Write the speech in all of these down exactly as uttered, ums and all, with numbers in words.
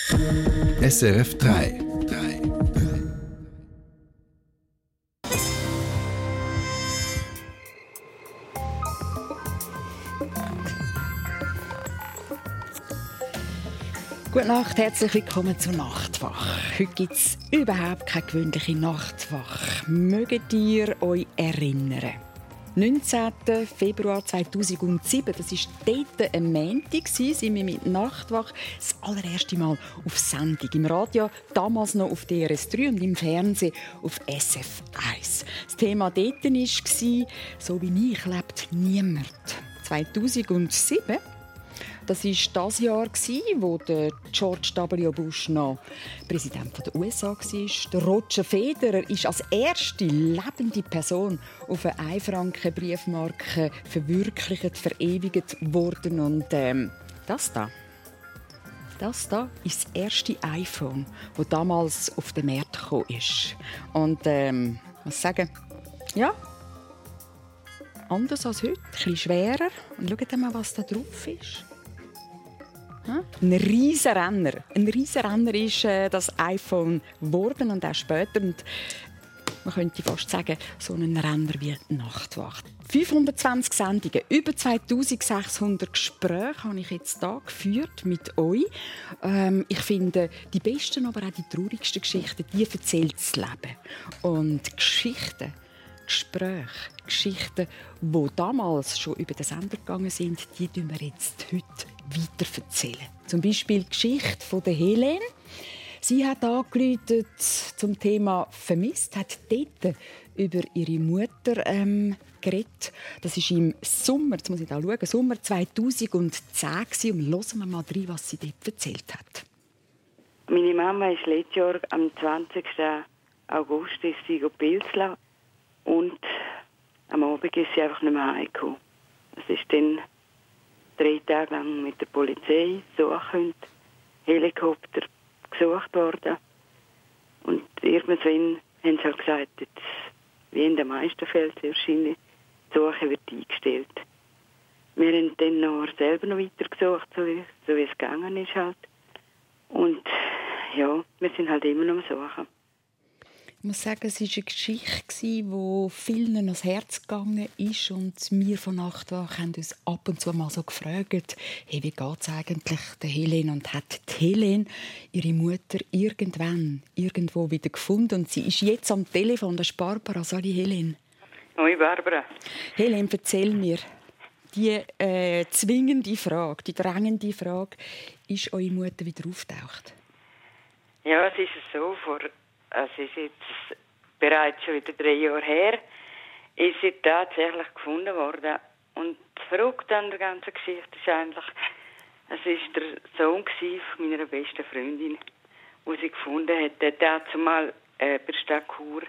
S R F drei. Gute Nacht, herzlich willkommen zur Nachtwache. Heute gibt es überhaupt keine gewöhnliche Nachtwache. Mögt ihr euch erinnern? neunzehnten Februar zweitausendsieben, das war dort ein Montag, sind wir mit Nachtwache das allererste Mal auf Sendung. Im Radio, damals noch auf D R S drei und im Fernsehen auf S F eins. Das Thema dort war «So wie ich lebt niemand». zweitausendsieben, das war das Jahr, wo George W. Bush noch Präsident der U S A war. Der Roger Federer ist als erste lebende Person auf eine ein-Franken-Briefmarke verwirklicht, verewigt worden. Und ähm, das da, das da ist das erste iPhone, das damals auf den Markt gekommen ist. Und ähm, was sagen? Ja, anders als heute, ein bisschen schwerer. Und schaut mal, was da drauf ist. Ein riesen Renner. Ein riesen Renner ist äh, das iPhone geworden und auch später. Und man könnte fast sagen, so ein Renner wie Nachtwacht. fünfhundertzwanzig Sendungen, über zweitausendsechshundert Gespräche habe ich jetzt hier geführt mit euch. Ähm, ich finde, die besten, aber auch die traurigsten Geschichten, die erzählt das Leben. Und Geschichten, Gespräche, Geschichten, die damals schon über den Sender gegangen sind, die tun wir jetzt heute weiter erzählen. Zum Beispiel die Geschichte von der Helene. Sie hat angerufen zum Thema «Vermisst», hat dort über ihre Mutter ähm, geredet. Das war im Sommer, jetzt muss ich da schauen, Sommer zweitausendzehn. Und hören wir mal rein, was sie dort erzählt hat. Meine Mama ist letztes Jahr am zwanzigsten August ist sie Pilzla und am Abend ist sie einfach nicht mehr heimgekommen. Es ist dann drei Tage lang mit der Polizei suchen, Helikopter gesucht worden. Und irgendwann haben sie halt gesagt, jetzt, wie in den meisten Fällen wahrscheinlich, die Suche wird eingestellt. Wir haben dann noch selber noch weiter gesucht, so wie, so wie es gegangen ist halt. Und ja, wir sind halt immer noch am Suchen. Ich muss sagen, es war eine Geschichte, die vielen ans Herz gegangen ist. Und wir von Nachtwache haben uns ab und zu mal so gefragt, hey, wie geht es eigentlich der Helene? Und hat die Helene ihre Mutter irgendwann, irgendwo wieder gefunden? Und sie ist jetzt am Telefon, das ist Barbara. Sorry, Helene. Hoi, Barbara. Helene, erzähl mir, die äh, zwingende Frage, die drängende Frage, ist eure Mutter wieder aufgetaucht? Ja, es ist so, vor Es ist jetzt bereits schon wieder drei Jahre her, ist sie tatsächlich gefunden worden. Und das Verrückte an der ganzen Geschichte ist eigentlich, es war der Sohn von meiner besten Freundin, den sie gefunden hat. Der hat zumal äh, bei Stadt Chur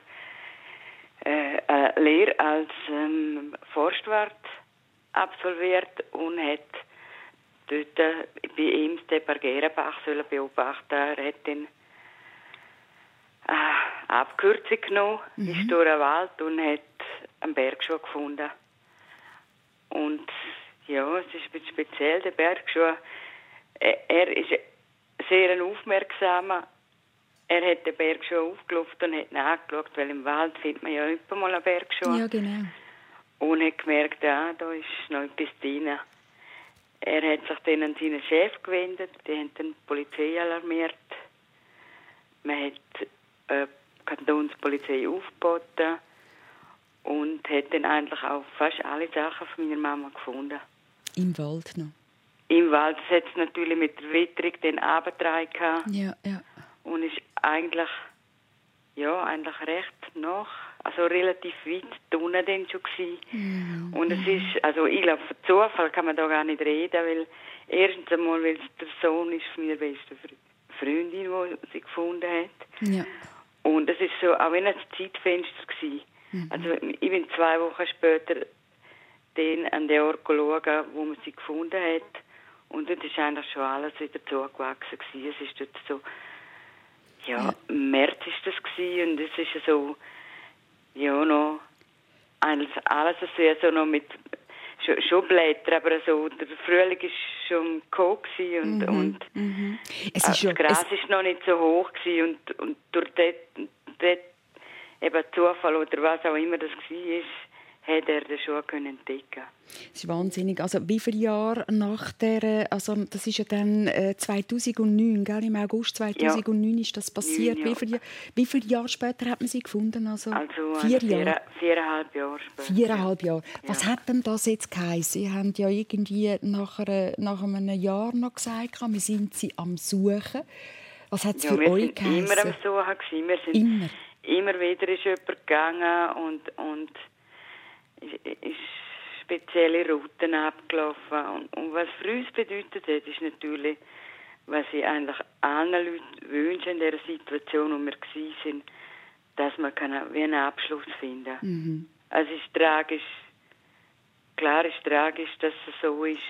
äh, eine Lehre als ähm, Forstwart absolviert und hat dort äh, bei ihm den Bargerenbach beobachten. Er hat dann Äh, Abkürzung genommen, mhm. ist durch den Wald und hat einen Bergschuh gefunden. Und ja, es ist ein bisschen speziell, der Bergschuh. Er, er ist sehr ein aufmerksamer. Er hat den Bergschuh aufgelaufen und hat nachgeschaut, weil im Wald findet man ja immer mal einen Bergschuh. Ja, genau. Und hat gemerkt, ja, da ist noch etwas drin. Er hat sich dann an seinen Chef gewendet, die haben dann die Polizei alarmiert. Man hat äh, Kantonspolizei aufgeboten und hat dann eigentlich auch fast alle Sachen von meiner Mama gefunden. Im Wald noch? Im Wald hat es natürlich mit der Witterung den abgetragen. Ja, ja. Und ist eigentlich, ja, eigentlich recht noch, also relativ weit unten dann schon gewesen. Mhm. Und es ist, also ich glaube, von Zufall kann man da gar nicht reden, weil erstens einmal, weil es der Sohn ist von meiner besten Freundin, die sie gefunden hat. Ja. Und es ist so, auch wenn es ein Zeitfenster war. Mhm. Also ich bin zwei Wochen später dann an den Ort schauen, wo man sie gefunden hat. Und dort ist eigentlich schon alles wieder zugewachsen gewesen. Es ist dort so, ja, ja. Im März ist das gewesen, und es ist so, ja, noch alles, alles so noch mit schon, schon Blätter, aber so, der Frühling war schon gekommen und, Mhm. und Mhm. Es äh, ist ja, das Gras es, war noch nicht so hoch gewesen und, und durch dort, dort eben Zufall oder was auch immer das war, hat er das schon entdecken können. es ist wahnsinnig. Also wie viele Jahre nach der, also das ist ja dann äh, zweitausendneun, gell? Im August zweitausendneun ist das passiert. Neun Wie viele, wie viele Jahre später hat man sie gefunden? Also, Also vier also Jahre. vier, viereinhalb Jahre später. Viereinhalb Jahre. Was Ja. hat denn das jetzt geheißen? Sie haben ja irgendwie nach, einer, nach einem Jahr noch gesagt, wir sind sie am Suchen. Was hat es Ja, für wir euch sind immer geheißen? am Suchen gewesen. Wir sind Immer. immer wieder ist jemand gegangen und, und ist, ist spezielle Routen abgelaufen. Und, und was für uns bedeutet hat, ist natürlich, was ich eigentlich allen Leuten wünsche in dieser Situation, wo wir waren, dass man kann wie einen Abschluss finden kann. Mhm. Also es ist tragisch, klar ist tragisch, dass es so ist.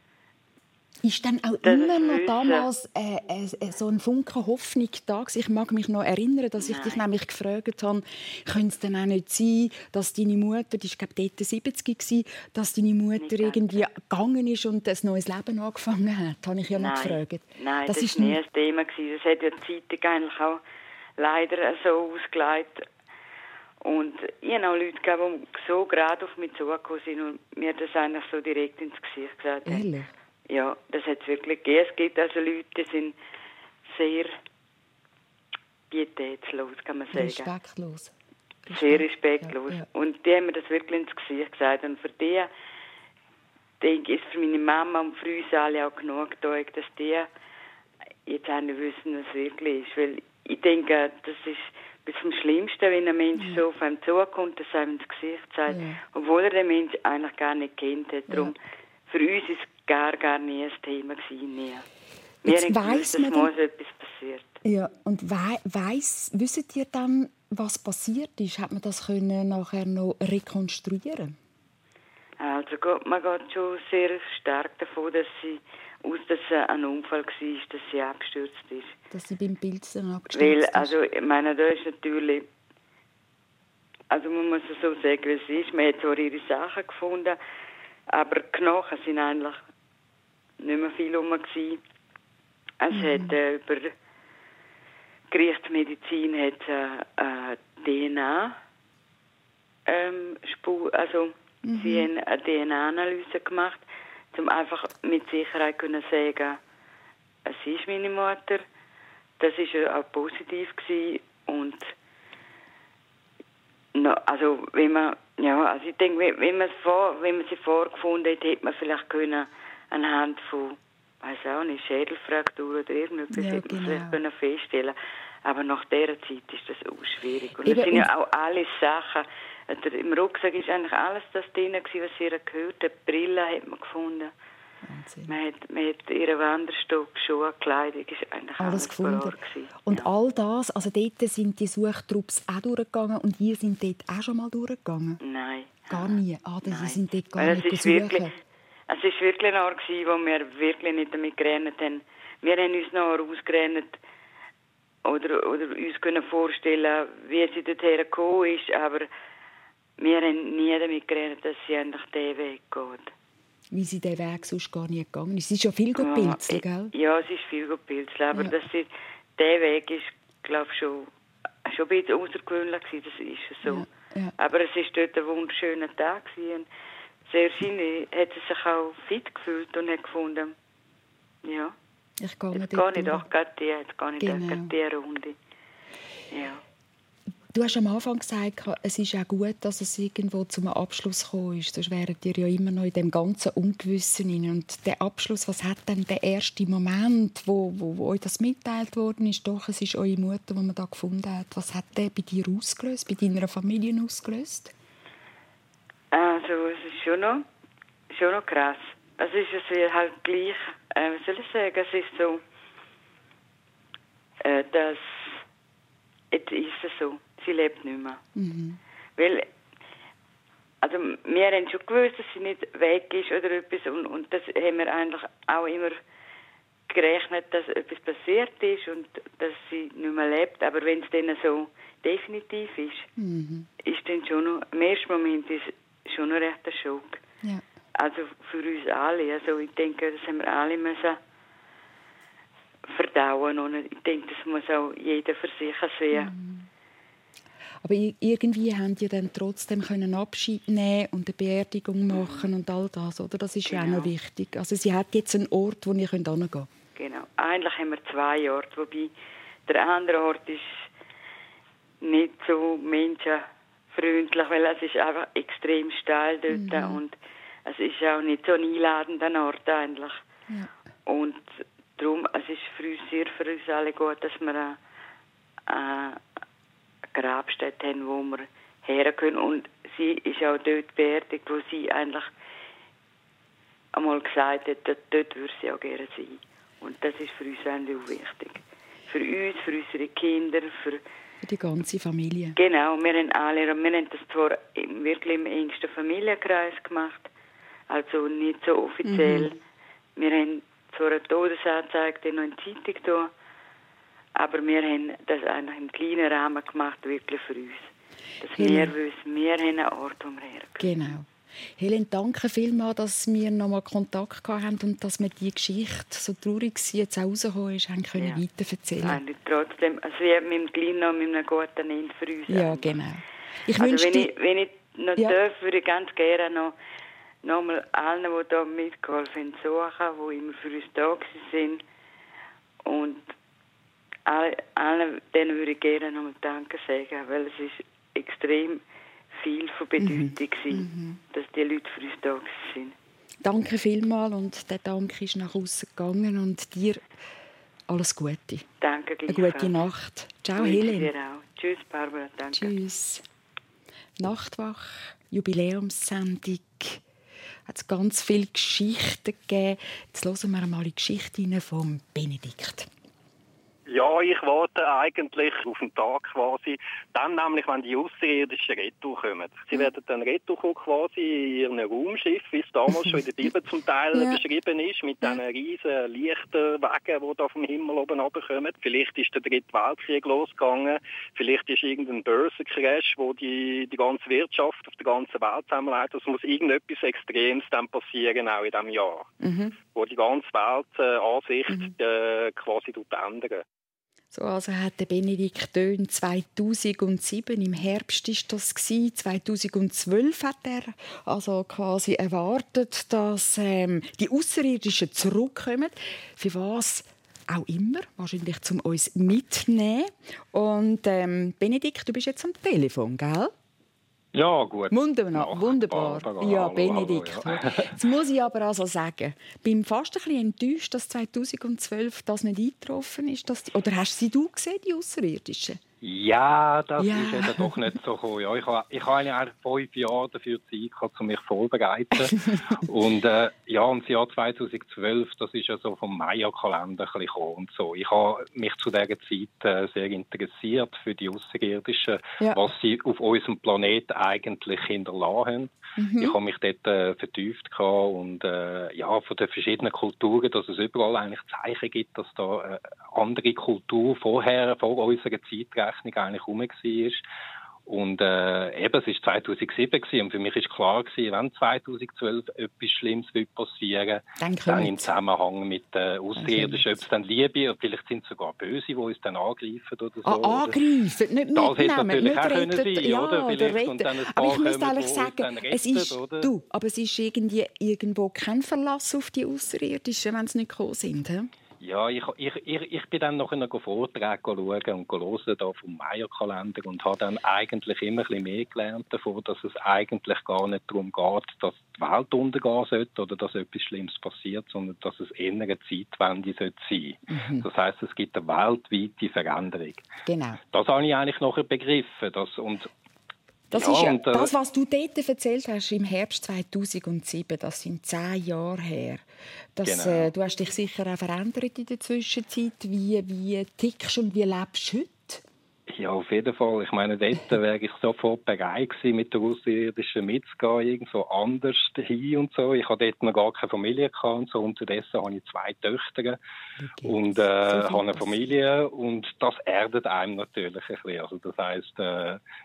Ist dann auch Das immer ist noch Wissen. damals äh, äh, so ein Funken Hoffnung da gewesen? Ich mag mich noch erinnern, dass ich Nein. dich nämlich gefragt habe, könnte es denn auch nicht sein, dass deine Mutter, die war glaube ich dort siebzig gewesen, dass deine Mutter Nicht irgendwie ganz. gegangen ist und ein neues Leben angefangen hat? Das habe ich ja noch Nein, gefragt. nein, das, das ist nie ein Thema gewesen. Das hat ja die Zeitung eigentlich auch leider so ausgelegt. Und ich habe auch Leute gegeben, die so gerade auf mich zugekommen sind und mir das eigentlich so direkt ins Gesicht gesagt haben. Ehrlich? Ja, das hat es wirklich gegeben. Es gibt also Leute, die sind sehr pietätslos, kann man sagen. Respektlos. Sehr respektlos. Ja, ja. Und die haben mir das wirklich ins Gesicht gesagt. Und für die, denke ich, ist für meine Mama und für uns alle auch genug da, dass die jetzt auch nicht wissen, was es wirklich ist. Weil ich denke, das ist bis zum Schlimmsten, wenn ein Mensch Ja. so auf einem zukommt, dass er einem ins Gesicht sagt, Ja. obwohl er den Mensch eigentlich gar nicht kennt hat. Ja. Darum, für uns ist es gar, gar nie ein Thema gewesen. Nie. Wir Jetzt haben gewusst, weiss dass man morgen etwas passiert. Ja, und wei weiss, wisst ihr dann, was passiert ist? Hat man das können nachher noch rekonstruieren? Also geht- man geht schon sehr stark davon, dass sie aus, dass es ein Unfall war, dass sie abgestürzt ist. Dass sie beim Pilzen abgestürzt Weil, ist? also, ich meine, da ist natürlich, also man muss es so sagen, wie es ist. Man hat zwar ihre Sachen gefunden, aber die Knochen sind eigentlich nicht mehr viel rum gewesen. Es Mhm. hat äh, über Gerichtsmedizin hat äh, äh, D N A ähm, Spur, also Mhm. sie haben eine D N A-Analyse gemacht, um einfach mit Sicherheit können sagen, es ist meine Mutter. Das ist ja auch positiv gewesen. Und no, also wenn man, ja, also ich denke, wenn, wenn man es vor, wenn man sie vorgefunden hätte, hätte man vielleicht können anhand von, weiß auch nicht, Schädelfraktur oder irgendetwas, Ja, hätte man genau. vielleicht können feststellen. Aber nach dieser Zeit ist das auch schwierig. Und Eben, es sind und- ja auch alle Sachen. Also im Rucksack ist eigentlich alles das drin gewesen, was sie gehört hat. Die Brille hat man gefunden. Wahnsinn. Man hat, man hat ihren Wanderstock, Schuhe, Kleidung, ist eigentlich Alles alles gefunden. parat gewesen. Und Ja. all das, also dort sind die Suchtrupps auch durchgegangen und ihr sind dort auch schon mal durchgegangen? Nein. Gar nie? Ah, die Nein. sind dort gar Weil nicht es ist gesucht? wirklich, es ist wirklich ein Ort gewesen, wo wir wirklich nicht damit gerechnet haben. Wir haben uns noch ausgerechnet oder, oder uns können vorstellen, wie sie dorthin gekommen ist, aber wir haben nie damit gerechnet, dass sie eigentlich diesen Weg geht. Wie sie den Weg sonst gar nicht gegangen ist. Es ist ja viel gepilzt, gell? Ja, es ist viel gepilzt, aber Ja. dass sie, der Weg ist, glaube ich, schon, schon ein bisschen außergewöhnlich gewesen, das ist so. Ja, ja. Aber es war dort ein wunderschöner Tag gewesen. Sehr wahrscheinlich hat sie sich auch fit gefühlt und hat gefunden, ja, Ich gehe jetzt dort gehe ich durch. doch gerade die, jetzt gehe ich Genau. doch gerade die Runde. Ja. Du hast am Anfang gesagt, es ist auch gut, dass es irgendwo zum Abschluss gekommen ist. Sonst wäret ihr ja immer noch in dem ganzen Ungewissen hinein. Und der Abschluss, was hat denn der erste Moment, wo, wo, wo euch das mitteilt worden ist? Doch, es ist eure Mutter, die man da gefunden hat. Was hat der bei dir ausgelöst, bei deiner Familie ausgelöst? Also es ist schon noch, schon noch krass. Es ist es ist halt gleich, äh, wie soll ich sagen, es ist so, äh, dass, jetzt ist es so, sie lebt nicht mehr. Mhm. Weil, also wir haben schon gewusst, dass sie nicht weg ist oder etwas und, und das haben wir eigentlich auch immer gerechnet, dass etwas passiert ist und dass sie nicht mehr lebt. Aber wenn es dann so definitiv ist, Mhm. ist dann schon noch, im ersten Moment ist schon noch recht ein Schock. Ja. also für uns alle. Also ich denke, das haben wir alle müssen verdauen und ich denke, das muss auch jeder für sich sehen. Mhm. Aber irgendwie haben die dann trotzdem können Abschied nehmen und eine Beerdigung machen und all das, oder? Das ist genau. ja auch noch wichtig. Also sie hat jetzt einen Ort, wo ihr hingehen könnt. Genau. Eigentlich haben wir zwei Orte, wobei der andere Ort ist nicht so menschenfreundlich, weil es ist einfach extrem steil dort mhm. und es ist auch nicht so ein einladender Ort eigentlich. Ja. Und darum, es ist für uns sehr für uns alle gut, dass wir eine, eine Grabstätte haben, wo wir her können. Und sie ist auch dort beerdigt, wo sie eigentlich einmal gesagt hat, dass dort würde sie auch gerne sein. Und das ist für uns eigentlich auch wichtig. Für uns, für unsere Kinder, für Für die ganze Familie. Genau, wir haben alle, wir haben das zwar wirklich im engsten Familienkreis gemacht, also nicht so offiziell. Mhm. Wir haben zwar eine Todesanzeige noch in die Zeitung da, aber wir haben das eigentlich im kleinen Rahmen gemacht, wirklich für uns. Dass Helen. wir wissen, wir haben einen Ort, wo wir herkommen. Genau. Helen, danke vielmals, dass wir noch mal Kontakt hatten und dass wir die Geschichte, so traurig sie jetzt auch rausgekommen ist, haben können ja. weiterverzählen. Nein, trotzdem, also wie mit dem Kleinen noch mit einem guten Ende für uns. Ja, eigentlich. genau. Ich also wenn, die... ich, wenn ich noch ja. darf, würde ich ganz gerne noch, noch mal allen, die hier mitgeholfen haben, suchen, die immer für uns da sind. Und allen, allen denen würde ich gerne noch mal Danke sagen, weil es ist extrem viel von Bedeutung mhm. dass die Leute für uns da sind. Danke vielmals und der Dank ist nach außen gegangen und dir alles Gute. Danke gleichfalls. Eine gute Nacht. Ciao, und Helen. Dir auch. Tschüss, Barbara. Danke. Tschüss. Nachtwach, Jubiläumssendung. Hat es ganz viele Geschichten gegeben. Jetzt hören wir mal die Geschichte von Benedikt. Ja, ich warte eigentlich auf den Tag quasi, dann nämlich, wenn die Außerirdischen retour kommen. Sie werden dann retour kommen quasi in ihrem Raumschiff, wie es damals schon in der Bibel zum Teil ja. beschrieben ist, mit diesen riesen Lichterwagen, die da vom Himmel oben runterkommen. Vielleicht ist der Dritte Weltkrieg losgegangen, vielleicht ist irgendein Börsencrash, wo die, die ganze Wirtschaft auf der ganzen Welt zusammenleitet. Es muss irgendetwas Extremes dann passieren, auch in diesem Jahr, mhm. wo die ganze Welt äh, Ansicht mhm. äh, quasi ändern. So, also hat der Benedikt Dön zweitausendsieben, im Herbst ist das gewesen, zweitausendzwölf hat er also quasi erwartet, dass ähm, die Außerirdischen zurückkommen. Für was auch immer, wahrscheinlich zum uns mitnehmen. Und ähm, Benedikt, du bist jetzt am Telefon, gell? Ja, gut. Wunderbar. Wunderbar. Barbara, ja, hallo, Benedikt. hallo, ja. Jetzt muss ich aber also sagen, ich bin fast ein bisschen enttäuscht, dass zweitausendzwölf das nicht eingetroffen ist. Dass die, oder hast sie du gesehen, die Außerirdischen? Ja, das ja. ist eben doch nicht so gekommen. Ja, ich habe ich habe eigentlich fünf Jahre dafür Zeit gehabt, um mich vorzubereiten. und äh, ja, und das Jahr zweitausendzwölf, das ist ja so vom Maya-Kalender ein bisschen gekommen und so. Ich habe mich zu dieser Zeit äh, sehr interessiert für die Außerirdischen, ja. was sie auf unserem Planeten eigentlich hinterlassen haben. Mhm. Ich habe mich dort äh, vertieft gehabt und äh, ja, von den verschiedenen Kulturen, dass es überall eigentlich Zeichen gibt, dass da äh, andere Kultur vorher, vor unserer Zeitrechnung eigentlich rum war. Und äh, eben, es war zweitausendsieben gewesen, und für mich war klar gewesen, wenn zweitausendzwölf etwas Schlimmes passieren würde, dann, dann im Zusammenhang mit äh, Außerirdischen, ob es dann Liebe oder vielleicht sind es sogar Böse, die uns dann angreifen oder so. Ah, angreifen, nicht mitnehmen. Das hätte natürlich nicht auch rettet, können sein, ja, oder? Vielleicht. Und dann ein paar aber ich muss ehrlich kommen, sagen, rettet, es ist, oder? du, aber es ist irgendwie irgendwo kein Verlass auf die Außerirdischen, wenn sie nicht gekommen sind. He? Ja, ich, ich, ich, ich bin dann nachher noch Vorträge schauen und hören da vom Maya-Kalender und habe dann eigentlich immer ein bisschen mehr gelernt davon, dass es eigentlich gar nicht darum geht, dass die Welt untergehen sollte oder dass etwas Schlimmes passiert, sondern dass es eher eine Zeitwende sein sollte. Mhm. Das heisst, es gibt eine weltweite Veränderung. Genau. Das habe ich eigentlich nachher begriffen. Das, und Das ja, ist ja, und, äh, das, was du dort erzählt hast, im Herbst zweitausendsieben, das sind zehn Jahre her. Das, genau. äh, du hast dich sicher auch verändert in der Zwischenzeit. Wie, wie tickst und wie lebst du heute? Ja, auf jeden Fall. Ich meine, dort wäre ich sofort bereit gewesen, mit der Außerirdischen mitzugehen, irgendwo anders hin und so. Ich hatte dort noch gar keine Familie gehabt und so. Unterdessen habe ich zwei Töchter und äh, so habe eine Familie, und das erdet einem natürlich ein bisschen. Also das heisst, äh,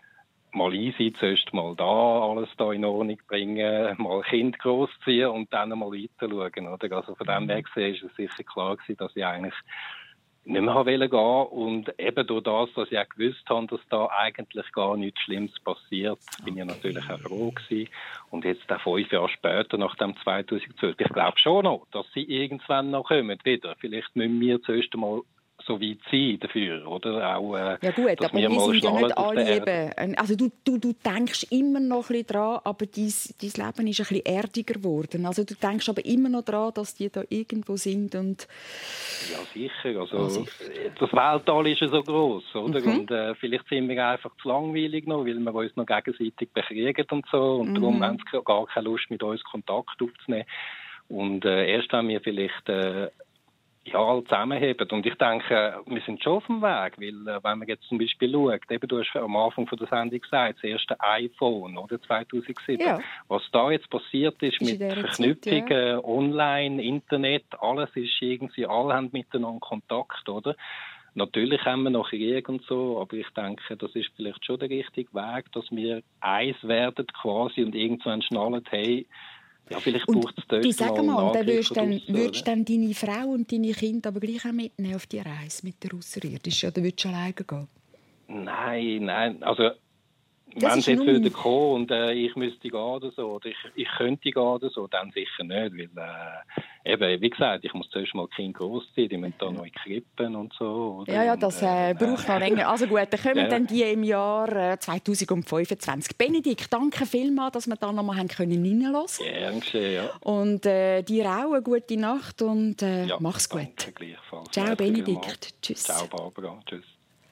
mal easy, zuerst mal da alles da in Ordnung bringen, mal Kind großziehen und dann mal weiter schauen, oder? Also von dem her gesehen ist es sicher klar gewesen, dass ich eigentlich nicht mehr wollte gehen. Und eben durch das, dass ich auch gewusst habe, dass da eigentlich gar nichts Schlimmes passiert, bin ich natürlich auch froh gewesen. Und jetzt auch fünf Jahre später, nach dem zweitausendzwölf, ich glaube schon noch, dass sie irgendwann noch kommen wieder. Vielleicht müssen wir zuerst einmal so weit sein dafür, oder? Auch, äh, ja gut, aber wir, wir sind ja nicht alle Erde. eben... Also du, du, du denkst immer noch ein bisschen dran, aber dein, dein Leben ist ein bisschen erdiger geworden. Also du denkst aber immer noch dran, dass die da irgendwo sind und... Ja, sicher. Also, oh, sicher. Das Weltall ist ja so gross, oder? Mhm. Und äh, vielleicht sind wir einfach zu langweilig noch, weil wir uns noch gegenseitig bekriegen und so. Und mhm. darum haben sie gar keine Lust, mit uns Kontakt aufzunehmen. Und äh, erst wenn wir vielleicht... Äh, ja, alle zusammenheben. Und ich denke, wir sind schon auf dem Weg, weil, äh, wenn man jetzt zum Beispiel schaut, eben, du hast am Anfang von der Sendung gesagt, das erste iPhone, oder, zweitausendsieben. Ja. Was da jetzt passiert ist, ist mit Verknüpfungen, ja. Online, Internet, alles ist irgendwie, alle haben miteinander Kontakt, oder? Natürlich haben wir noch Krieg und so, aber ich denke, das ist vielleicht schon der richtige Weg, dass wir eins werden quasi und irgendwann schnallen, hey, ja, vielleicht braucht es dort du sag mal, mal dann würdest dann, raus, würdest dann deine Frau und deine Kinder aber gleich auch mitnehmen auf die Reise mit der Außerirdischen, oder würdest du alleine gehen? Nein, nein, also das wenn sie jetzt nun... wieder kommen und äh, ich müsste gehen oder so, oder ich, ich könnte gehen oder so, dann sicher nicht, weil äh, eben, wie gesagt, ich muss zuerst mal Kind großziehen, die müssen da noch in Krippen und so. Oder? Ja, ja, das äh, braucht noch länger. Also gut, dann kommen ja. dann die im Jahr äh, zweitausendfünfundzwanzig. Benedikt, danke vielmals, dass wir da noch mal haben können reinhören. Gern geschehen, ja. Und äh, dir auch eine gute Nacht und äh, ja, mach's gut. Danke, gleichfalls. Ciao, Benedikt. Tschüss. Ciao, Barbara. Tschüss.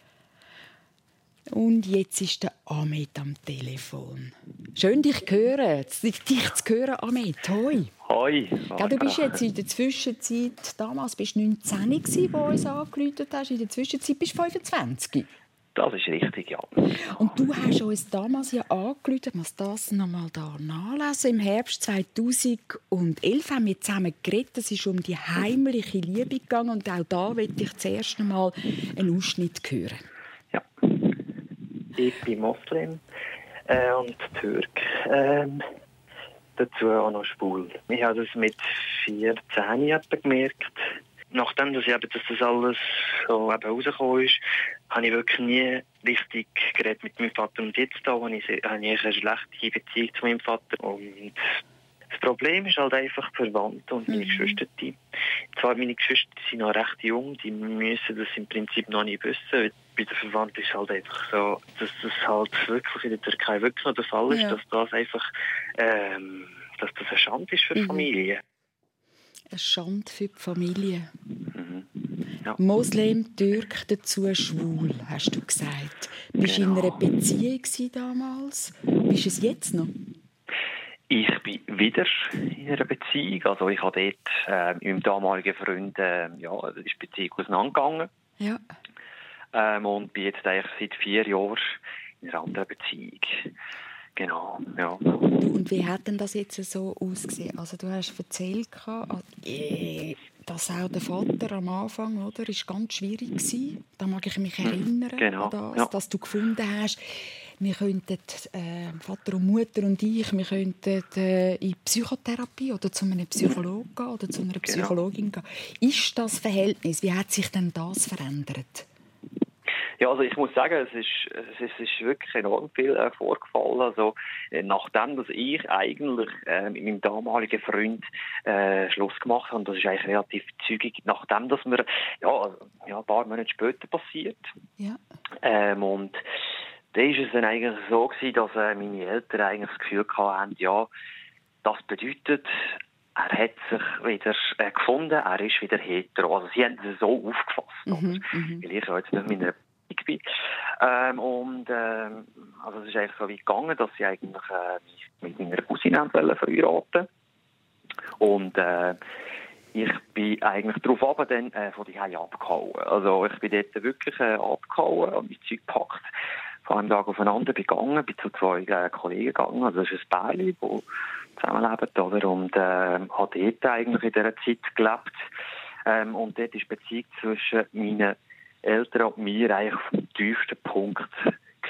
Und jetzt ist der Ahmed am Telefon. Schön, dich zu hören. Dich zu hören, Ahmed. Hoi. Hoi. Ja, du bist jetzt in der Zwischenzeit, damals bist du neunzehn, als du uns angerufen hast. In der Zwischenzeit bist du fünfundzwanzig. Das ist richtig, ja. Und du hast uns damals ja angerufen, ich muss das noch mal da nachlesen. Im Herbst zweitausendelf haben wir zusammen geredet. Es ist um die heimliche Liebe gegangen. Und auch da möchte ich zuerst einmal einen Ausschnitt hören. Ja. Ich bin Moslem äh, und Türk. Ähm, dazu auch noch schwul. Ich habe das mit vierzehn gemerkt. Nachdem dass, eben, dass das alles so eben rausgekommen ist, habe ich wirklich nie richtig geredet mit meinem Vater. Und jetzt da habe ich, habe ich eine schlechte Beziehung zu meinem Vater. Und das Problem ist halt einfach die Verwandten und meine mhm. Geschwister. Die, zwar meine Geschwister sind noch recht jung, die müssen das im Prinzip noch nicht wissen. Bei den Verwandten ist es halt einfach so, dass das halt wirklich in der Türkei wirklich noch der Fall ist, ja. dass das einfach ähm, dass das eine Schande ist für die mhm. Familie. Eine Schande für die Familie. Mhm. Ja. Moslem, Türk, dazu schwul, hast du gesagt. Bist du genau. in einer Beziehung damals? Bist du es jetzt noch? Ich bin wieder in einer Beziehung. Also ich habe dort äh, mit meinem damaligen Freund, äh, ja, ist die Beziehung auseinandergegangen. Ja. Ähm, und bin jetzt eigentlich seit vier Jahren in einer anderen Beziehung. Genau, ja. Du, und wie hat denn das jetzt so ausgesehen? Also du hast erzählt, dass auch der Vater am Anfang, oder, ist ganz schwierig war. Da mag ich mich erinnern, genau, an das, ja. dass du gefunden hast, wir könnten, äh, Vater und Mutter und ich, wir könnten äh, in Psychotherapie oder zu einem Psychologen gehen oder zu einer Psychologin gehen. Ist das Verhältnis, wie hat sich denn das verändert? Ja, also ich muss sagen, es ist, es ist, es ist wirklich enorm viel äh, vorgefallen. Also äh, nachdem, dass ich eigentlich äh, mit meinem damaligen Freund äh, Schluss gemacht habe, das ist eigentlich relativ zügig, nachdem, dass wir ja, also, ja ein paar Monate später passiert. Ja. Ähm, und da war es dann eigentlich so gewesen, dass äh, meine Eltern eigentlich das Gefühl hatten, ja, das bedeutet, er hat sich wieder äh, gefunden, er ist wieder hetero. Also sie haben es so aufgefasst. Mhm, weil ich jetzt nicht mit einer bin. Ähm, und ähm, also es ist eigentlich so weit gegangen, dass sie eigentlich äh, mich mit meiner Cousine verheiraten. Und äh, ich bin eigentlich darauf aber dann äh, von die Hause abgehauen. Also ich bin dort wirklich äh, abgehauen und mein Zeug gepackt. Von einem Tag aufeinander gegangen, bin zu zwei äh, Kollegen gegangen. Also das ist ein Pärchen, das zusammenlebt, oder? Und äh, habe dort eigentlich in dieser Zeit gelebt. Ähm, und dort ist die Beziehung zwischen meinen Eltern und mir eigentlich vom tiefsten Punkt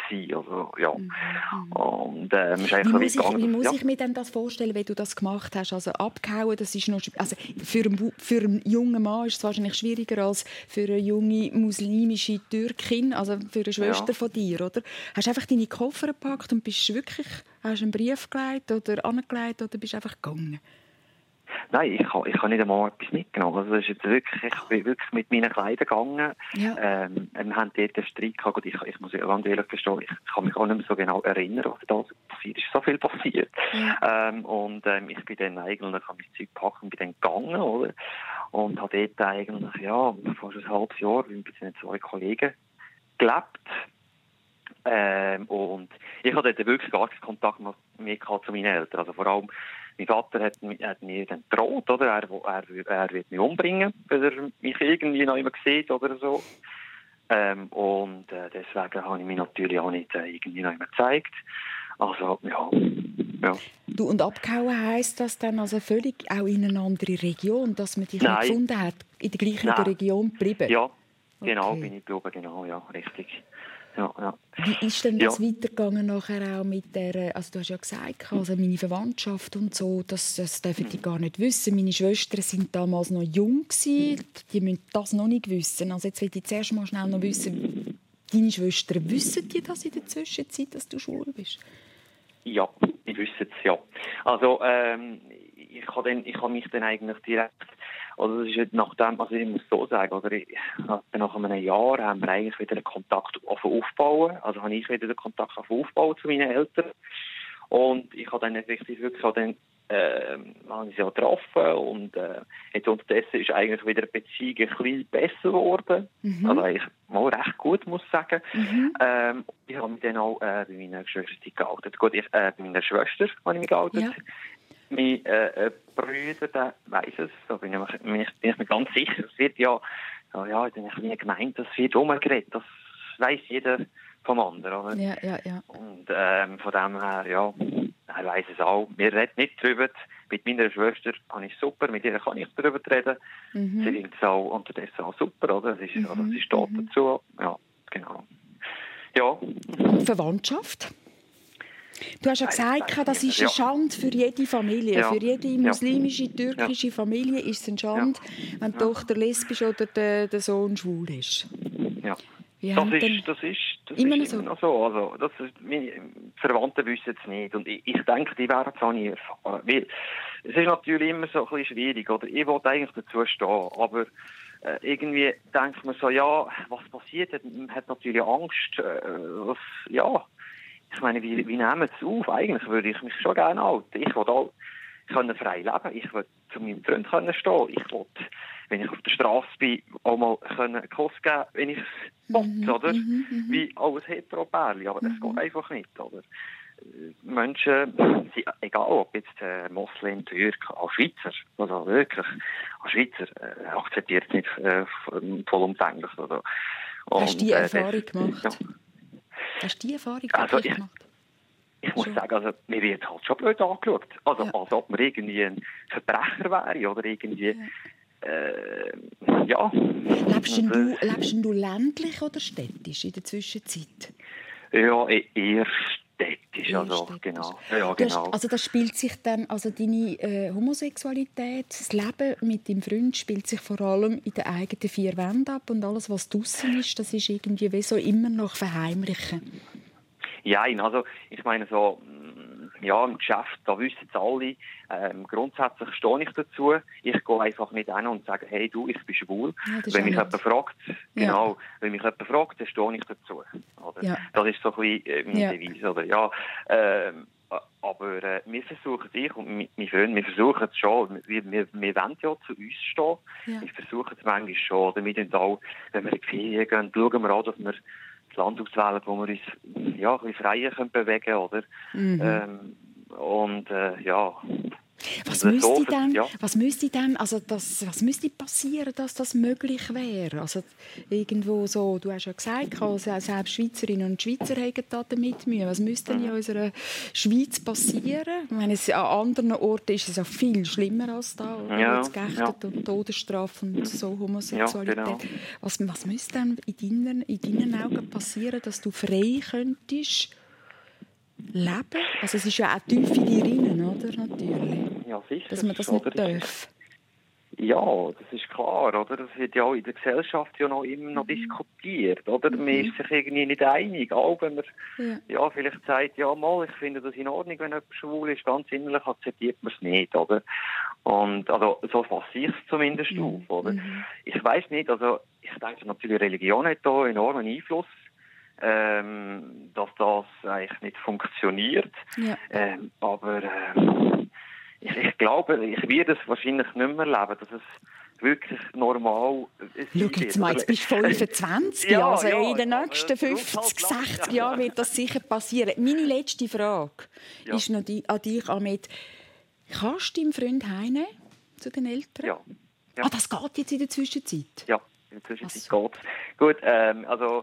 gewesen. Also, ja. Mhm. Und, äh, ist eigentlich wie so muss, ich, gegangen, wie muss ja. ich mir denn das vorstellen, wenn du das gemacht hast? Also abgehauen, das ist noch, also für einen, Bu- für einen jungen Mann ist es wahrscheinlich schwieriger als für eine junge muslimische Türkin, also für eine Schwester Ja. von dir, oder? Hast du einfach deine Koffer gepackt und bist wirklich, hast einen Brief gelegt oder angelegt oder bist einfach gegangen? Nein, ich habe ich ha nicht einmal etwas mitgenommen. Also das ist jetzt wirklich, ich bin wirklich mit meinen Kleidern gegangen. Ja. Ähm, wir haben dort einen Streit gehabt. Gut, ich, ich muss ganz ehrlich gestehen, ich kann mich auch nicht mehr so genau erinnern, was da passiert ist. So viel passiert. Ja. Ähm, und ähm, ich bin dann eigentlich, habe mein Zeug gepackt und bin dann gegangen, oder? Und habe dort eigentlich, ja, fast ein halbes Jahr mit meinen zwei Kollegen gelebt. Ähm, und ich hatte dort wirklich gar keinen Kontakt mehr zu meinen Eltern. Also vor allem, mein Vater hat, hat mir dann gedroht, oder? Er, er, er wird mich umbringen, wenn er mich irgendwie noch immer sieht oder so. Ähm, und äh, deswegen habe ich mich natürlich auch nicht äh, irgendwie noch immer gezeigt. Also, ja. ja. Du, und abgehauen heisst das dann also völlig auch in eine andere Region, dass man dich Nein. nicht gefunden hat, in der gleichen Nein. Region geblieben? Ja, genau, Okay. bin ich geblieben, genau, ja, richtig. Ja, ja. Wie ist denn das Ja. weitergegangen nachher auch mit der, also du hast ja gesagt, also meine Verwandtschaft und so, das, das dürfen die gar nicht wissen. Meine Schwestern sind damals noch jung gewesen, die müssen das noch nicht wissen. Also jetzt will ich zuerst mal schnell noch wissen, deine Schwestern, wissen die das in der Zwischenzeit, dass du schwul bist? Ja, ich wüsste es, ja. Also, ähm, ich habe dann, ich habe mich dann eigentlich direkt, also das ist jetzt nach dem, also ich muss so sagen, oder ich, nach einem Jahr haben wir eigentlich wieder den Kontakt aufbauen, also habe ich wieder den Kontakt aufbauen zu meinen Eltern und ich habe dann effektiv wirklich auch dann, äh, habe ich sie auch getroffen und äh, jetzt unterdessen ist eigentlich wieder die Beziehung ein bisschen besser geworden, Mhm. also eigentlich mal recht gut, muss ich sagen. Mhm. Ähm, ich habe mich dann auch äh, bei meiner Schwester geoutet. Gut, ich, äh, bei meiner Schwester habe ich mich geoutet. Ja. Mein äh, äh, Brüder, der weiss es, da bin ich, bin, ich, bin ich mir ganz sicher. Es wird ja, ja, ja in den kleinen Gemeinden, das wird rumgeredet, das weiss jeder vom anderen. Oder? Ja, ja, ja. Und ähm, von dem her, ja, er weiss es auch. Wir reden nicht drüber. Mit meiner Schwester habe ich super, mit ihr kann ich darüber reden. Mhm. Sie findet es auch unterdessen auch super, oder? Das ist, Mhm. also, sie steht Mhm. dazu. Ja, genau. Ja. Und Verwandtschaft? Du hast ja gesagt, das ist eine Schande für jede Familie. Ja. Für jede Ja. muslimische, türkische Familie ist es eine Schande, Ja. wenn die Ja. Tochter lesbisch oder der, der Sohn schwul ist. Ja. Wie Das haben ist, denn- das ist, das Immer ist noch immer so? noch so. Also, das ist, meine Verwandten wissen es nicht. Und ich, ich denke, die werden es auch nie erfahren. Weil es ist natürlich immer so ein bisschen schwierig. Oder? Ich wollte eigentlich dazu stehen. Aber äh, irgendwie denkt man so, ja, was passiert? Man hat natürlich Angst. Äh, was, ja, ich meine, wie, wie nehmen wir es auf? Eigentlich würde ich mich schon gerne outen. Ich will auch können frei leben. Ich will zu meinem Freund können stehen. Ich will, wenn ich auf der Straße bin, auch mal können einen Kuss geben, wenn ich es will, oder? mhm, mhm. Wie alles Hetero-Pärchen. Aber das Mhm. geht einfach nicht, oder? Menschen, sind, egal ob jetzt äh, Moslem, Türk, auch Schweizer, also wirklich, auch Schweizer äh, akzeptiert es nicht äh, vollumfänglich. Oder? Hast du die äh, Erfahrung das- gemacht? Ja. Hast du die Erfahrung Also, wirklich ich- gemacht? Ich muss Schon. sagen, also, mir wird halt schon blöd angeschaut. Also, Ja. als ob man irgendwie ein Verbrecher wäre oder irgendwie, äh, ja. Lebst denn Und, du, äh, lebst denn du ländlich oder städtisch in der Zwischenzeit? Ja, e- eher städtisch, Eher also, städtisch. genau. Ja, Du hast, genau. also das spielt sich dann, also deine äh, Homosexualität, das Leben mit deinem Freund spielt sich vor allem in den eigenen vier Wänden ab und alles, was draussen ist, das ist irgendwie wie so immer noch verheimlichen. Ja, also, ich meine so, mm, ja, im Geschäft, da wissen es alle, ähm, grundsätzlich stehe ich dazu. Ich gehe einfach nicht hin und sage, hey, du, ich bin schwul. Ja, das ist wenn auch mich nicht- jemand fragt, genau, wenn mich jemand fragt, dann stehe ich dazu. Oder? Ja. Das ist so ein bisschen äh, meine Ja. Devise, oder? Ja, ähm, aber äh, wir versuchen, ich und mi- mein Freund, wir versuchen es schon, wir, wir, wir wollen ja zu uns stehen. Ja. Wir versuchen es manchmal schon, oder wir tun auch, wenn wir in die Ferien gehen, schauen wir auch, dass wir das Land auswählen, wo wir uns ja, ein bisschen freier können bewegen können, oder? Mhm. Ähm, und äh, ja. Was Und müsste so, denn, ja. was müsste denn, also das, was müsste passieren, dass das möglich wäre? Also irgendwo so, du hast ja gesagt, also selbst Schweizerinnen und Schweizer haben da damit Mühe. Was müsste denn in unserer Schweiz passieren? Ich meine, es, an anderen Orten ist es auch viel schlimmer als da, oder? Ja, Jetzt geächtet ja. und Todesstrafe und so Homosexualität. Ja, genau. was, was müsste denn in deinen, in deinen Augen passieren, dass du frei könntest leben? Also es ist ja auch tief in dir rein, oder? Natürlich. Ja, sicher. Dass man das nicht oder? darf. Ja, das ist klar, oder? Das wird ja auch in der Gesellschaft ja noch immer noch diskutiert, oder? Man ist sich irgendwie nicht einig, auch wenn man Ja. ja, vielleicht sagt, ja mal, ich finde das in Ordnung, wenn jemand schwul ist, ganz innerlich akzeptiert man es nicht, oder? Und, also, so fasse ich es zumindest Mhm. auf, oder? Mhm. Ich weiss nicht, also, ich denke natürlich, Religion hat da einen enormen Einfluss, ähm, dass das eigentlich nicht funktioniert, Ja. ähm, aber, ähm, ich, ich glaube, ich werde es wahrscheinlich nicht mehr erleben, dass es wirklich normal ist. Schau jetzt mal, jetzt bist du fünfundzwanzig, Ja, also ja, in den aber nächsten es braucht fünfzig, halt lang. sechzig Jahren wird das sicher passieren. Meine letzte Frage Ja. ist noch die, an dich, Ahmed. Kannst du deinen Freund heimnehmen zu den Eltern? Ja. Ja. Ah, das geht jetzt in der Zwischenzeit? Ja, in der Zwischenzeit Ach so. geht's. Gut, ähm, also,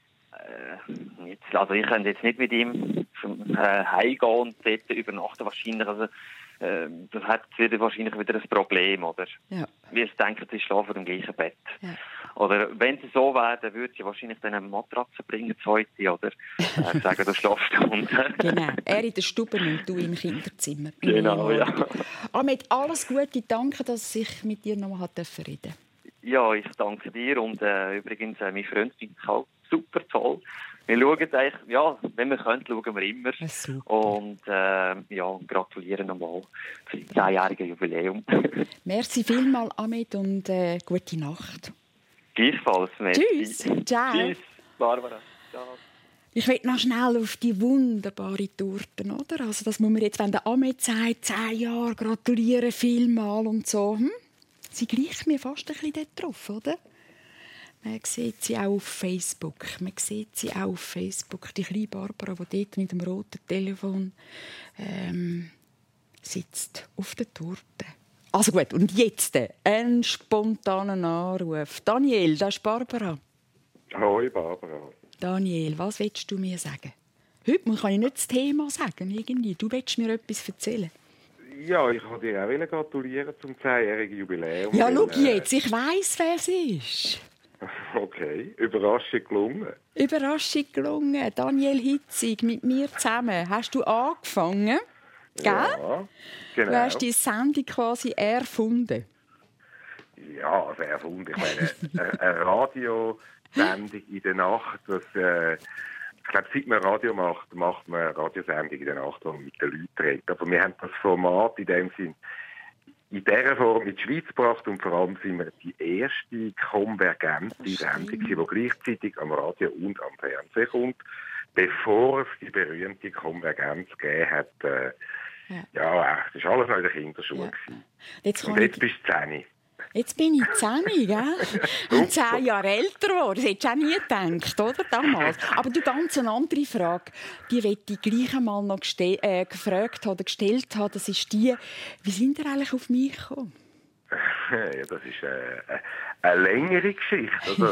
äh, jetzt, also ich könnte jetzt nicht mit ihm äh, heimgehen und dort übernachten wahrscheinlich. Also, äh, das hat wieder wahrscheinlich wieder ein Problem, oder? Ja. Wir denken, sie schlafen im gleichen Bett. Ja. Oder wenn sie so wäre, dann würde sie wahrscheinlich dann eine Matratze bringen, heute, oder äh, sagen, du schlafst unten. Genau, er in der Stube und du im Kinderzimmer. Genau, ja. Ahmed, alles Gute, danke, dass ich mit dir noch mal reden durfte. Ja, ich danke dir und äh, übrigens, äh, mein Freund findet es auch super toll. Wir schauen eigentlich, ja, wenn wir können, schauen wir immer. Ja, super. Und äh, ja, gratulieren nochmal zum zehnjährigen Jubiläum. Merci vielmals, Ahmed, und äh, gute Nacht. Gleichfalls, merci. Tschüss. Ciao. Tschüss, Barbara. Ciao. Ich will noch schnell auf die wunderbare Torte, oder? Also das muss man jetzt, wenn der Ahmed sagt, zehn Jahre, gratulieren vielmal und so. Hm? Sie gleicht mir fast ein bisschen dort drauf, oder? Man sieht sie auch auf Facebook. Man sieht sie auch auf Facebook. Die kleine Barbara, die dort mit dem roten Telefon ähm, sitzt, auf der Torte. Also gut, und jetzt ein spontaner Anruf. Daniel, das ist Barbara. Hoi Barbara. Daniel, was willst du mir sagen? Heute kann ich nicht das Thema sagen. Irgendwie. Du willst mir etwas erzählen. Ja, ich wollte dir auch gratulieren zum zehnjährigen Jubiläum. Ja, weil, schau jetzt, ich weiss, wer es ist. Okay, Überraschung gelungen. Überraschung gelungen. Daniel Hitzig, mit mir zusammen. Hast du angefangen? Gell? Ja, genau. Du hast die Sendung quasi erfunden. Ja, also erfunden. Ich meine, eine, eine Radiosendung in der Nacht, das, äh, ich glaube, seit man Radio macht, macht man eine Radiosendung in der Nacht, wo man mit den Leuten redet. Aber wir haben das Format in dem Sinn in dieser Form in die Schweiz gebracht und vor allem sind wir die erste konvergente Sendung, die gleichzeitig am Radio und am Fernsehen kommt, bevor es die berühmte Konvergenz gegeben hat. Äh, ja. ja, das war alles noch in den Kinderschuhen. Ja. Jetzt und jetzt ich... bist du zehn. Jetzt bin ich zehn, gell? Und zehn Jahre älter geworden. Das hättest du auch nie gedacht, oder? Damals. Aber du, ganz eine andere Frage, die möchte ich gleich einmal noch geste- äh, gefragt oder gestellt haben. Das ist die, wie sind ihr eigentlich auf mich gekommen? Ja, das ist äh, eine längere Geschichte. Also,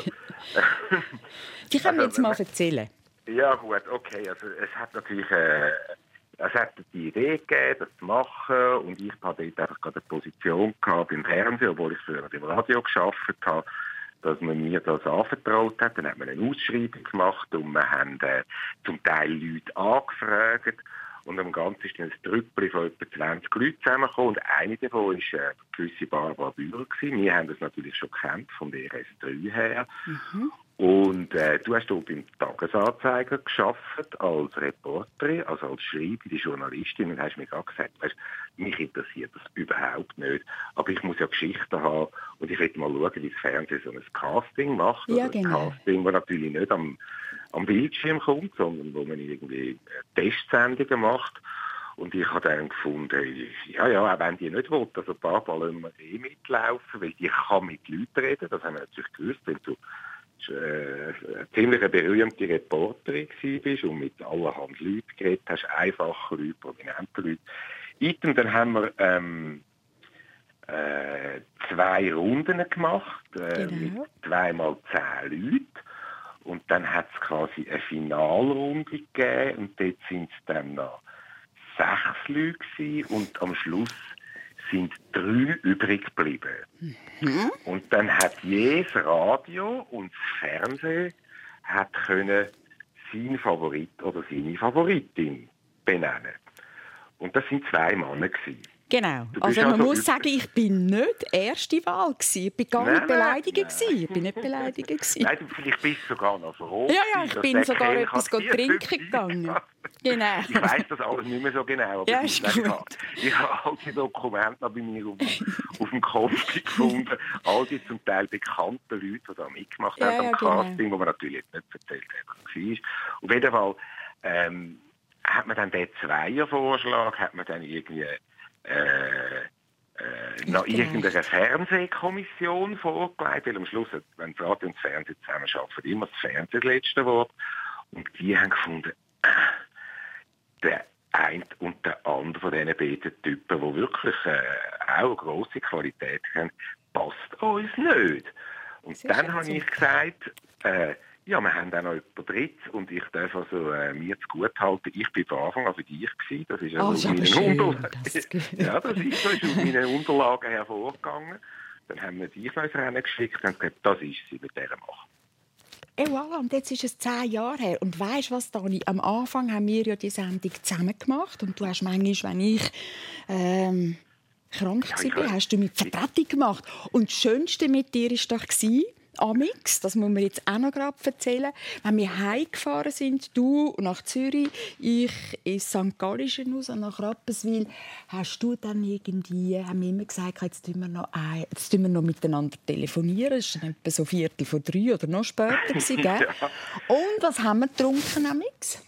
die können wir also, jetzt mal erzählen. Ja, gut, okay. Also, es hat natürlich... Äh, Es hat die Idee gegeben, das zu machen, und ich hatte dort einfach gerade eine Position gehabt beim Fernsehen, obwohl ich früher im Radio gearbeitet habe, dass man mir das anvertraut hat. Dann hat man eine Ausschreibung gemacht und wir haben äh, zum Teil Leute angefragt. Und am Ganzen ist dann ein Trüppchen von etwa zwanzig Leuten zusammengekommen. Und eine davon war äh, die gewisse Barbara Bühler. Wir haben das natürlich schon gekannt, von der R S drei her. Mhm. Und äh, du hast dort beim Tagesanzeiger gearbeitet als Reporterin, also als schreibende Journalistin, und hast mir gerade gesagt, weißt, mich interessiert das überhaupt nicht, aber ich muss ja Geschichten haben und ich will mal schauen, wie das Fernsehen so ein Casting macht. Ja, oder genau. Ein Casting, das natürlich nicht am, am Bildschirm kommt, sondern wo man irgendwie Testsendungen macht. Und ich habe dann gefunden, ja, ja, auch wenn die nicht will, also ein paar Mal lassen wir eh mitlaufen, weil die kann mit Leuten reden, das haben wir natürlich gewusst, wenn du eine ziemlich berühmte Reporterin warst und mit allerhand Leuten geredet hast, einfache Leute, prominente Leute, Item, dann haben wir ähm, äh, zwei Runden gemacht, äh, Genau. mit zweimal zehn Leuten. Und dann hat es quasi eine Finalrunde gegeben und dort sind es dann noch sechs Leute gewesen, und am Schluss sind drei übrig geblieben. Mhm. Und dann hat jedes Radio und das Fernsehen hat können seinen Favorit oder seine Favoritin benennen. Und das sind zwei Männer gewesen. Genau. Also man also muss sagen, ich bin nicht erste Wahl gewesen. Ich bin gar nein, nicht beleidigt nein, gewesen. Ich bin nicht beleidigt gewesen. Nein, du, vielleicht bist du sogar noch froh. Ja, ja, ich bin sogar Ken etwas trinken gegangen. Genau. Ich weiss das alles nicht mehr so genau. Aber Ja, ich, ist ich, gut. habe, ich habe all die Dokumente bei mir auf, auf dem Kopf gefunden. All die zum Teil bekannten Leute, die da mitgemacht Ja, haben am ja, genau. Casting, wo man natürlich jetzt nicht erzählt hat, was es war. Auf jeden Fall ähm, hat man dann den Zweiervorschlag, hat man dann irgendwie äh, äh, noch Genau. irgendeine Fernsehkommission vorgelegt, weil am Schluss, wenn das Radio und das Fernsehen zusammen arbeiten, immer das Fernsehen das letzte Wort. Und die haben gefunden, äh, der eine und der andere von diesen beiden Typen, die wirklich äh, auch eine grosse Qualität haben, passt uns nicht. Und Sehr dann schön habe so. ich gesagt, äh, ja, wir haben auch noch jemanden dritt und ich darf also äh, mir zu gut halten, ich bin von Anfang an für dich gewesen. Das ist Oh, also ist aus aber meinen schön, Unterlagen. das gehört. Ja, das ist, so ist aus meinen Unterlagen hervorgegangen. Dann haben wir dich noch ins Rennen geschickt und gesagt, das ist sie, mit der machen. Ey, voilà, und jetzt ist es zehn Jahre her. Und weisst du was, Dani? Am Anfang haben wir ja die Sendung zusammen gemacht. Und du hast manchmal, wenn ich ähm, krank Ja, ich war, weiß. hast du mit Vertretung gemacht. Und das Schönste mit dir war doch, Amix, das muss man jetzt auch noch gerade erzählen, wenn wir heimgefahren sind, du nach Zürich, ich ins Sankt Gallischen raus, nach Rapperswil, hast du dann irgendwie, haben wir immer gesagt, jetzt tun wir noch, ein, jetzt tun wir noch miteinander telefonieren, das war dann etwa so Viertel vor drei oder noch später, gewesen, gell? Ja. Und was haben wir getrunken, Amix?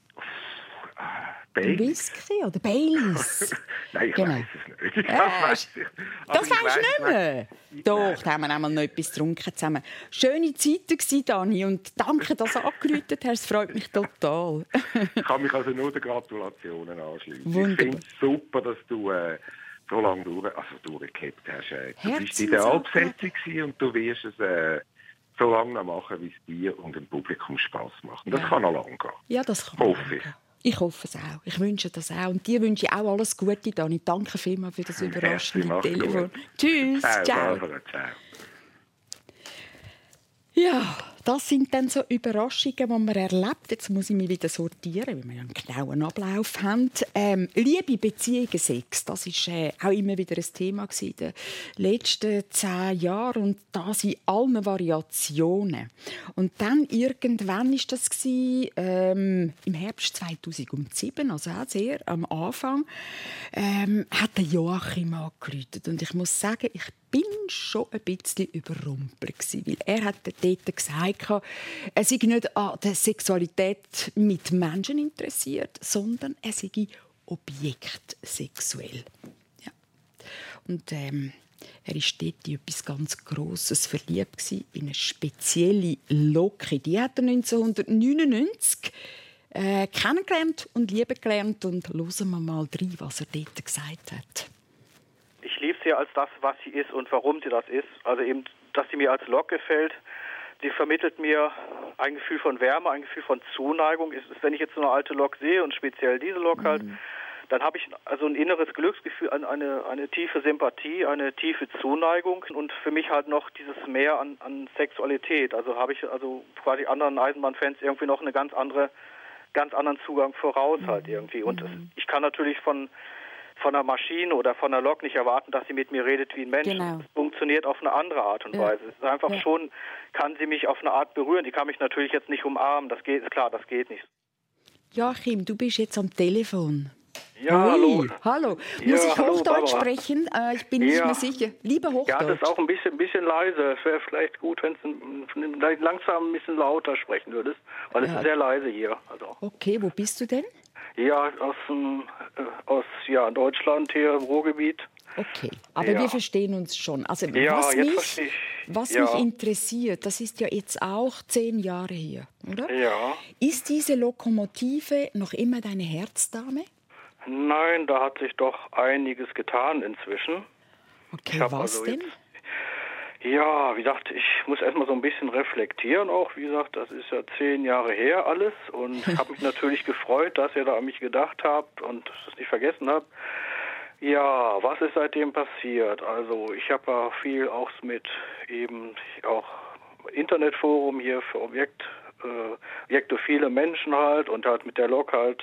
Baileys? Whisky oder Baileys? Nein, ich Genau. weiss es nicht. Das Äh, weiss ich. Aber Das ich weisst weiss, du nicht mehr? ich Doch, weiss. da haben wir einmal noch etwas getrunken zusammen. Schöne Zeiten gewesen, Dani, und danke, dass du angerufen hast. Es freut mich total. Ich kann mich also nur den Gratulationen anschließen. Wunderbar. Ich finde es super, dass du äh, so lange durch, also durchgehabt hast. Äh, du bist in der Herzenssache. Halbsetzung gewesen und du wirst es äh, so lange noch machen, wie es dir und dem Publikum Spass macht. Und das Ja. kann noch lange gehen. Ja, das kann Hoffe man. ich. Ich hoffe es auch. Ich wünsche das auch. Und dir wünsche ich auch alles Gute, Dani. Danke vielmals für das Merci, überraschende mach's Telefon. gut. Tschüss, Ciao. ciao. Barbara, ciao. Ja, das sind dann so Überraschungen, die man erlebt. Jetzt muss ich mich wieder sortieren, weil wir ja einen genauen Ablauf haben. Ähm, Liebe, Beziehungen, Sex, das war äh, auch immer wieder ein Thema in den letzten zehn Jahren. Und das in allen Variationen. Und dann irgendwann war das gewesen, ähm, im Herbst zweitausendsieben, also auch sehr am Anfang, ähm, hat der Joachim angerufen. Und ich muss sagen, ich bin schon ein bisschen überrumpelt gewesen, weil er hat dort gesagt, er sei nicht an der Sexualität mit Menschen interessiert, sondern er sei objektsexuell. Ja. Und ähm, er war dort in etwas ganz Grosses verliebt gewesen, in eine spezielle Locke. Die hat er neunzehnhundertneunundneunzig äh, kennengelernt und lieben gelernt. Und hören wir mal rein, was er dort gesagt hat. Ich liebe sie als das, was sie ist und warum sie das ist. Also eben, dass sie mir als Lok gefällt. Sie vermittelt mir ein Gefühl von Wärme, ein Gefühl von Zuneigung. Ist, wenn ich jetzt so eine alte Lok sehe und speziell diese Lok mhm. halt, dann habe ich also ein inneres Glücksgefühl, eine, eine tiefe Sympathie, eine tiefe Zuneigung und für mich halt noch dieses Mehr an, an Sexualität. Also habe ich also quasi anderen Eisenbahnfans irgendwie noch eine ganz andere, ganz anderen Zugang voraus halt irgendwie. Und mhm. ich kann natürlich von von einer Maschine oder von einer Lok nicht erwarten, dass sie mit mir redet wie ein Mensch. Genau. Es funktioniert auf eine andere Art und ja. Weise. Es ist einfach ja. schon, kann sie mich auf eine Art berühren. Die kann mich natürlich jetzt nicht umarmen. Das geht, klar, das geht nicht. Joachim, du bist jetzt am Telefon. Ja, Ui, hallo. hallo. Ja, Muss ich hallo, Hochdeutsch Barbara. sprechen? Äh, ich bin nicht Ja. mehr sicher. Lieber Hochdeutsch. Ja, das ist auch ein bisschen, bisschen leise. Es wäre vielleicht gut, wenn du langsam ein bisschen lauter sprechen würdest, weil Ja. es ist sehr leise hier. Also. Okay, wo bist du denn? Ja, aus, dem, äh, aus ja, Deutschland hier im Ruhrgebiet. Okay, aber Ja. wir verstehen uns schon. Also Ja, was jetzt mich, verstehe ich. was Ja. mich interessiert, das ist ja jetzt auch zehn Jahre her, oder? Ja. Ist diese Lokomotive noch immer deine Herzdame? Nein, da hat sich doch einiges getan inzwischen. Okay, was also denn? Jetzt, ja, wie gesagt, ich muss erstmal so ein bisschen reflektieren auch. Wie gesagt, das ist ja zehn Jahre her alles und habe mich natürlich gefreut, dass ihr da an mich gedacht habt und es nicht vergessen habt. Ja, was ist seitdem passiert? Also ich habe ja viel auch mit eben auch Internetforum hier für Objekt, äh, objektophile Menschen halt und halt mit der Lok halt.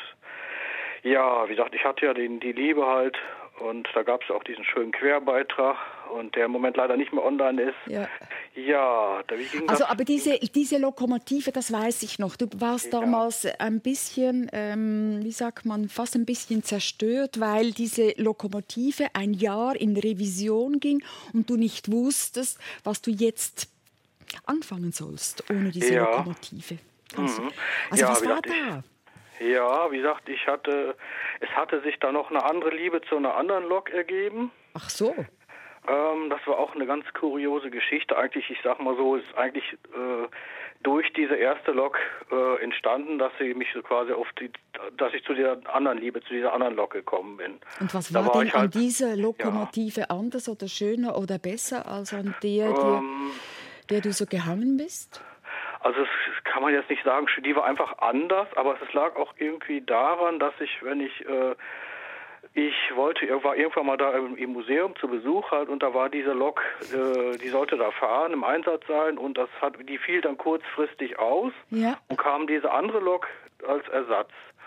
Ja, wie gesagt, ich hatte ja den, die Liebe halt und da gab es auch diesen schönen Querbeitrag und der im Moment leider nicht mehr online ist. Ja. Ja, da, wie ging Also, das? aber diese, diese Lokomotive, das weiß ich noch. Du warst Ja. damals ein bisschen, ähm, wie sagt man, fast ein bisschen zerstört, weil diese Lokomotive ein Jahr in Revision ging und du nicht wusstest, was du jetzt anfangen sollst ohne diese Ja. Lokomotive. Kannst du- Mhm. Also, Ja, was wie war gesagt, da? Ja, wie gesagt, ich hatte, es hatte sich da noch eine andere Liebe zu einer anderen Lok ergeben. Ach so. Ähm, das war auch eine ganz kuriose Geschichte. Eigentlich, ich sag mal so, ist eigentlich äh, durch diese erste Lok äh, entstanden, dass sie mich so quasi auf die, dass ich zu dieser anderen Liebe, zu dieser anderen Lok gekommen bin. Und was Da war, denn ich an halt- dieser Lokomotive anders oder schöner oder besser als an der, der, Ähm, der du so gehangen bist? Also das kann man jetzt nicht sagen, die war einfach anders, aber es lag auch irgendwie daran, dass ich, wenn ich, äh, ich wollte, ich war irgendwann mal da im, im Museum zu Besuch halt und da war diese Lok, äh, die sollte da fahren, im Einsatz sein und das hat, die fiel dann kurzfristig aus Ja. und kam diese andere Lok als Ersatz.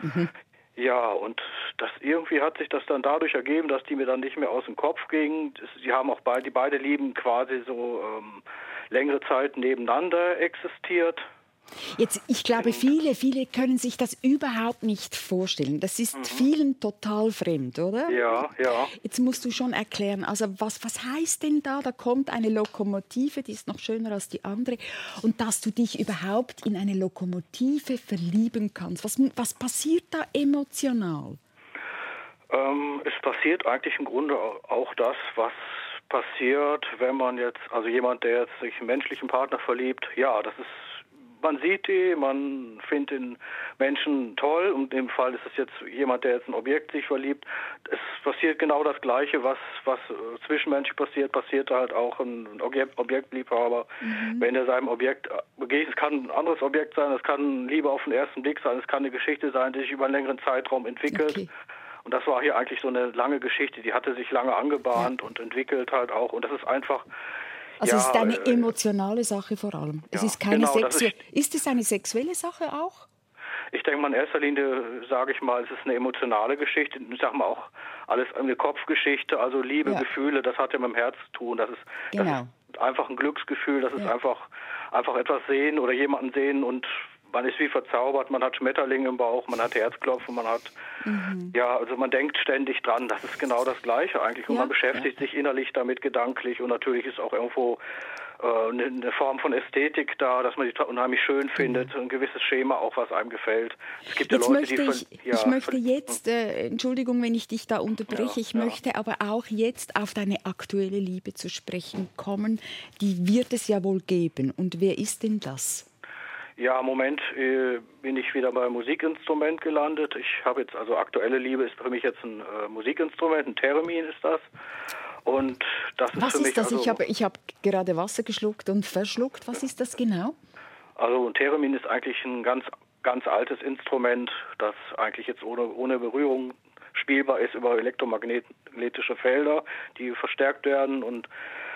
Ja, und das irgendwie hat sich das dann dadurch ergeben, dass die mir dann nicht mehr aus dem Kopf ging. Das, die haben auch beide, die beide Lieben quasi so ähm, längere Zeit nebeneinander existiert. Jetzt, ich glaube, viele, viele können sich das überhaupt nicht vorstellen. Das ist vielen total fremd, oder? Ja, ja. Jetzt musst du schon erklären, also was, was heißt denn da? Da kommt eine Lokomotive, die ist noch schöner als die andere. Und dass du dich überhaupt in eine Lokomotive verlieben kannst. Was, was passiert da emotional? Ähm, es passiert eigentlich im Grunde auch das, was passiert, wenn man jetzt, also jemand, der jetzt sich einen menschlichen Partner verliebt, ja, das ist, man sieht die, man findet den Menschen toll und im Fall ist es jetzt jemand, der jetzt ein Objekt sich verliebt. Es passiert genau das Gleiche, was, was äh, zwischenmenschlich passiert, passiert halt auch ein Objekt, Objektliebhaber. Mhm. Wenn er seinem Objekt begegnet, es kann ein anderes Objekt sein, es kann Liebe auf den ersten Blick sein, es kann eine Geschichte sein, die sich über einen längeren Zeitraum entwickelt. Okay. Und das war hier eigentlich so eine lange Geschichte, die hatte sich lange angebahnt ja. und entwickelt halt auch. Und das ist einfach... Also ja, es ist eine äh, emotionale Sache vor allem. Es ja, ist keine genau, sexuelle... Ist, ist es eine sexuelle Sache auch? Ich denke mal, in erster Linie, sage ich mal, es ist eine emotionale Geschichte. Ich sage mal auch alles eine Kopfgeschichte, also Liebe, ja. Gefühle, das hat ja mit dem Herz zu tun. Das ist, genau. das ist einfach ein Glücksgefühl, das ist ja. einfach, einfach etwas sehen oder jemanden sehen und man ist wie verzaubert, man hat Schmetterlinge im Bauch, man hat Herzklopfen, man hat, mhm. ja, also man denkt ständig dran, das ist genau das Gleiche eigentlich und ja, man beschäftigt ja. sich innerlich damit gedanklich und natürlich ist auch irgendwo äh, eine, eine Form von Ästhetik da, dass man die unheimlich schön findet, mhm. ein gewisses Schema auch, was einem gefällt. Es gibt jetzt ja Leute, möchte die... Ich, ja, ich möchte jetzt, äh, Entschuldigung, wenn ich dich da unterbreche, ja, ich ja. möchte aber auch jetzt auf deine aktuelle Liebe zu sprechen kommen, die wird es ja wohl geben und wer ist denn das? Ja, im Moment äh, bin ich wieder beim Musikinstrument gelandet. Ich habe jetzt, also aktuelle Liebe ist für mich jetzt ein äh, Musikinstrument, ein Theremin ist das. Und das ist Was für ist mich... das? Also, ich habe ich hab gerade Wasser geschluckt und verschluckt. Was ist das genau? Also ein Theremin ist eigentlich ein ganz, ganz altes Instrument, das eigentlich jetzt ohne, ohne Berührung spielbar ist über elektromagnetische Felder, die verstärkt werden und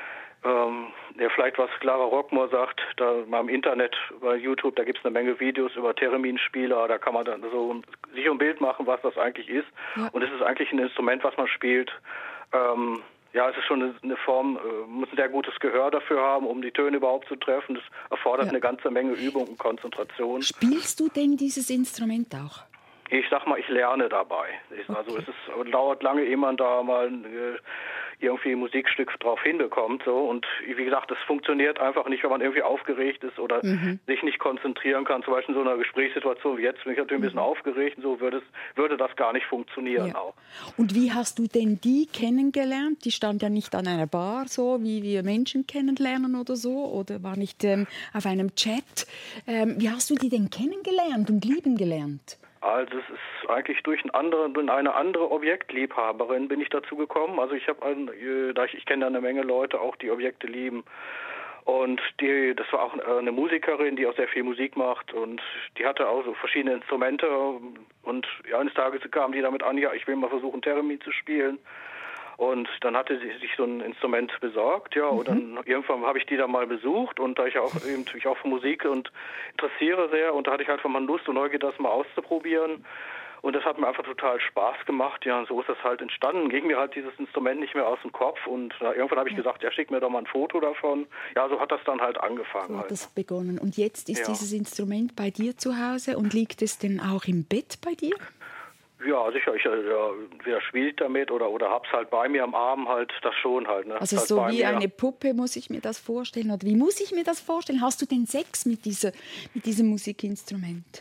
Ähm, der vielleicht was Clara Rockmore sagt, da mal im Internet, bei YouTube, da gibt es eine Menge Videos über Thereminspieler, da kann man dann so sich ein Bild machen, was das eigentlich ist. Ja. Und es ist eigentlich ein Instrument, was man spielt. Ähm, ja, es ist schon eine, eine Form, äh, muss ein sehr gutes Gehör dafür haben, um die Töne überhaupt zu treffen. Das erfordert ja. eine ganze Menge Übung und Konzentration. Spielst du denn dieses Instrument auch? Ich sag mal, ich lerne dabei. Ich, okay. Also es ist, dauert lange, ehe man da mal äh, irgendwie ein Musikstück drauf hinbekommt. So. Und wie gesagt, das funktioniert einfach nicht, wenn man irgendwie aufgeregt ist oder mhm. sich nicht konzentrieren kann. Zum Beispiel in so einer Gesprächsituation wie jetzt bin ich natürlich ein bisschen mhm. aufgeregt. So würde, es, würde das gar nicht funktionieren. Ja. Auch. Und wie hast du denn die kennengelernt? Die stand ja nicht an einer Bar, so wie wir Menschen kennenlernen oder so, oder war nicht ähm, auf einem Chat. Ähm, wie hast du die denn kennengelernt und lieben gelernt? Also es ist eigentlich durch, einen anderen, durch eine andere Objektliebhaberin bin ich dazu gekommen. Also ich habe, da ich, ich kenne da eine Menge Leute auch, die Objekte lieben. Und die, das war auch eine Musikerin, die auch sehr viel Musik macht und die hatte auch so verschiedene Instrumente und ja, eines Tages kam die damit an, ja, ich will mal versuchen, Theremin zu spielen. Und dann hatte sie sich so ein Instrument besorgt, ja, mhm. und dann irgendwann habe ich die da mal besucht und da ich auch eben mich auch für Musik und interessiere sehr und da hatte ich einfach mal Lust und Neugier, das mal auszuprobieren. Und das hat mir einfach total Spaß gemacht. Ja, und so ist das halt entstanden. Ging mir halt dieses Instrument nicht mehr aus dem Kopf. Und äh, irgendwann habe ich ja. gesagt, ja, schick mir doch mal ein Foto davon. Ja, so hat das dann halt angefangen. So hat halt. das begonnen. Und jetzt ist ja. dieses Instrument bei dir zu Hause und liegt es denn auch im Bett bei dir? Ja, sicher. Ich ja, entweder spiele ich damit oder, oder hab's halt bei mir am Arm halt, das schon halt. Ne? Also halt so wie mir. eine Puppe muss ich mir das vorstellen. Oder wie muss ich mir das vorstellen? Hast du denn Sex mit, dieser, mit diesem Musikinstrument?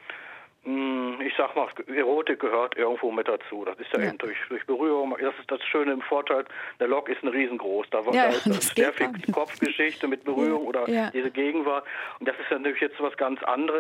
Ich sag mal, Erotik gehört irgendwo mit dazu. Das ist ja, ja. eben durch, durch Berührung. Das ist das Schöne im Vorteil. Der Lok ist eine riesengroß. Da, ja, da ist das sehr viel an. Kopfgeschichte mit Berührung ja. oder ja. diese Gegenwart. Und das ist ja natürlich jetzt was ganz anderes.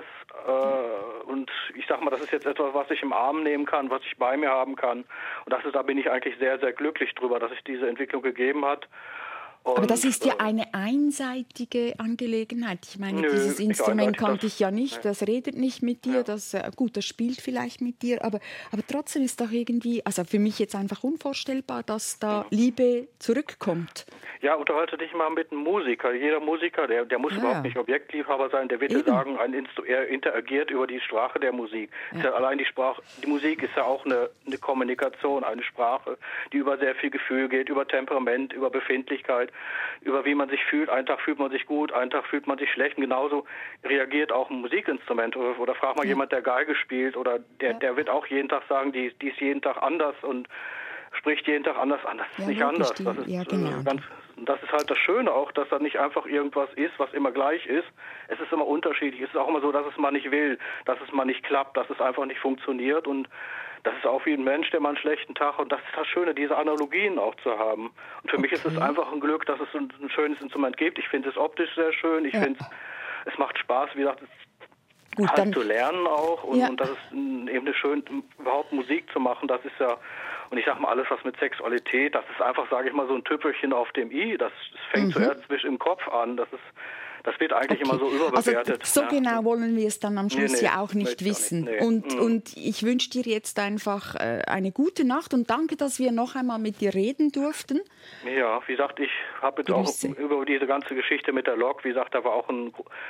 Und ich sag mal, das ist jetzt etwas, was ich im Arm nehmen kann, was ich bei mir haben kann. Und das ist, da bin ich eigentlich sehr, sehr glücklich drüber, dass es diese Entwicklung gegeben hat. Und, aber das ist ja eine einseitige Angelegenheit. Ich meine, nö, dieses Instrument kannte ich ja nicht. Das redet nicht mit dir. Ja. Das, gut, das spielt vielleicht mit dir. Aber, aber trotzdem ist doch irgendwie, also für mich jetzt einfach unvorstellbar, dass da ja. Liebe zurückkommt. Ja, unterhalte dich mal mit einem Musiker. Jeder Musiker, der, der muss ja. überhaupt nicht Objektliebhaber sein. Der wird dir sagen, ein Instru- er interagiert über die Sprache der Musik. Ja. Ja, allein die Sprache, die Musik ist ja auch eine, eine Kommunikation, eine Sprache, die über sehr viel Gefühl geht, über Temperament, über Befindlichkeit, über wie man sich fühlt. Einen Tag fühlt man sich gut, einen Tag fühlt man sich schlecht. Und genauso reagiert auch ein Musikinstrument. Oder, oder frag mal ja. jemand, der Geige spielt, oder der, ja. der wird auch jeden Tag sagen, die, die ist jeden Tag anders und spricht jeden Tag anders an. Das ist ja, nicht anders. Die, das ist, ja, genau. äh, ganz, das ist halt das Schöne auch, dass da nicht einfach irgendwas ist, was immer gleich ist. Es ist immer unterschiedlich. Es ist auch immer so, dass es mal nicht will, dass es mal nicht klappt, dass es einfach nicht funktioniert. Und das ist auch wie ein Mensch, der mal einen schlechten Tag hat. Und das ist das Schöne, diese Analogien auch zu haben. Und für okay. mich ist es einfach ein Glück, dass es ein, ein schönes Instrument gibt. Ich finde es optisch sehr schön. Ich ja. finde es, es macht Spaß, wie gesagt, es Gut, halt dann, zu lernen auch. Und, ja. und das ist eben eine schön, überhaupt Musik zu machen. Das ist ja, und ich sag mal, alles was mit Sexualität, das ist einfach, sage ich mal, so ein Tüpfelchen auf dem i. Das, das fängt mhm. zuerst im Kopf an. Das ist, das wird eigentlich okay. immer so überbewertet. Also, so ja. genau wollen wir es dann am Schluss nee, nee, ja auch nicht wissen. Nicht. Nee. Und, mhm. und ich wünsche dir jetzt einfach äh, eine gute Nacht und danke, dass wir noch einmal mit dir reden durften. Ja, wie gesagt, ich habe jetzt Grüße. auch über diese ganze Geschichte mit der Lok, wie gesagt, da war auch ein...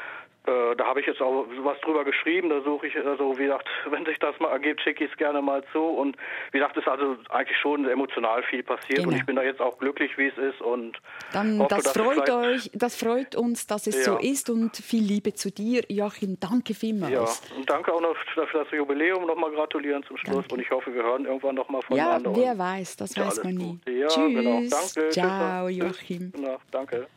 Äh, da habe ich jetzt auch was drüber geschrieben, da suche ich, also wie gesagt, wenn sich das mal ergibt, schicke ich es gerne mal zu. Und wie gesagt, es ist also eigentlich schon emotional viel passiert genau. und ich bin da jetzt auch glücklich, wie es ist. Und Dann, hoffe, das, freut euch, das freut uns, dass es ja. so ist und viel Liebe zu dir. Joachim, danke vielmals. Ja, und danke auch noch für das Jubiläum, nochmal gratulieren zum Schluss. Danke. Und ich hoffe, wir hören irgendwann noch mal voneinander. Ja, wer weiß, das weiß man nie. Ja, Tschüss, genau. Danke. Ciao, Tschüss. Joachim. Genau, danke.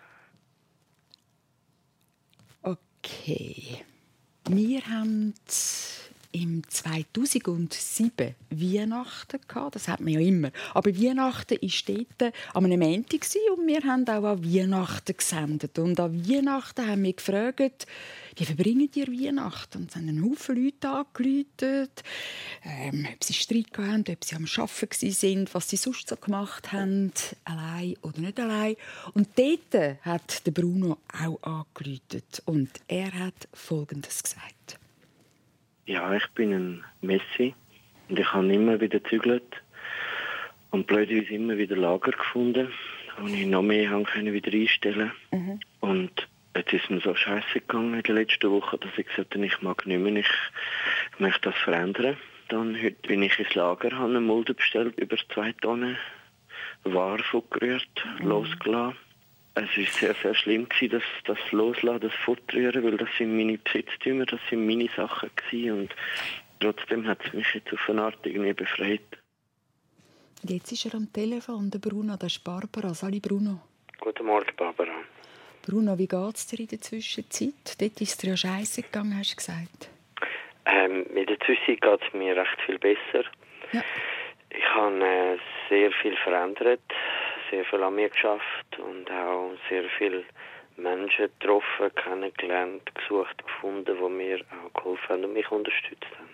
Okay, wir haben im zweitausendsieben Weihnachten gehabt, das hat man ja immer. Aber Weihnachten war dort an einem Montag und wir haben auch an Weihnachten gesendet. Und an Weihnachten haben wir gefragt, wie verbringen ihr Weihnachten? Und es haben einen Haufen Leute angerufen, ähm, ob sie Streit hatten, ob sie am Arbeiten waren, was sie sonst so gemacht haben, allein oder nicht allein. Und dort hat der Bruno auch angerufen und er hat Folgendes gesagt. Ja, ich bin ein Messi und ich habe immer wieder gezügelt und blöderweise immer wieder Lager gefunden, wo ich noch mehr haben können wieder einstellen konnte. Mhm. Und jetzt ist mir so scheiße gegangen in der letzten Woche, dass ich gesagt habe, ich mag nicht mehr, ich, ich möchte das verändern. Dann heute bin ich ins Lager, habe eine Mulde bestellt, über zwei Tonnen Ware vorgerührt, mhm. losgelassen. Es war sehr, sehr schlimm, das, das Loslassen, das Fortrühren, weil das sind meine Besitztümer, das sind meine Sachen gewesen. Und trotzdem hat es mich jetzt auf eine Art irgendwie befreit. Jetzt ist er am Telefon, der Bruno, das ist Barbara. Sali Bruno. Guten Morgen, Barbara. Bruno, wie geht es dir in der Zwischenzeit? Dort ist es dir ja scheisse gegangen, hast du gesagt. Ähm, in der Zwischenzeit geht es mir recht viel besser. Ja. Ich habe äh, sehr viel verändert, sehr viel an mir geschafft und auch sehr viele Menschen getroffen, kennengelernt, gesucht, gefunden, die mir auch geholfen haben und mich unterstützt haben.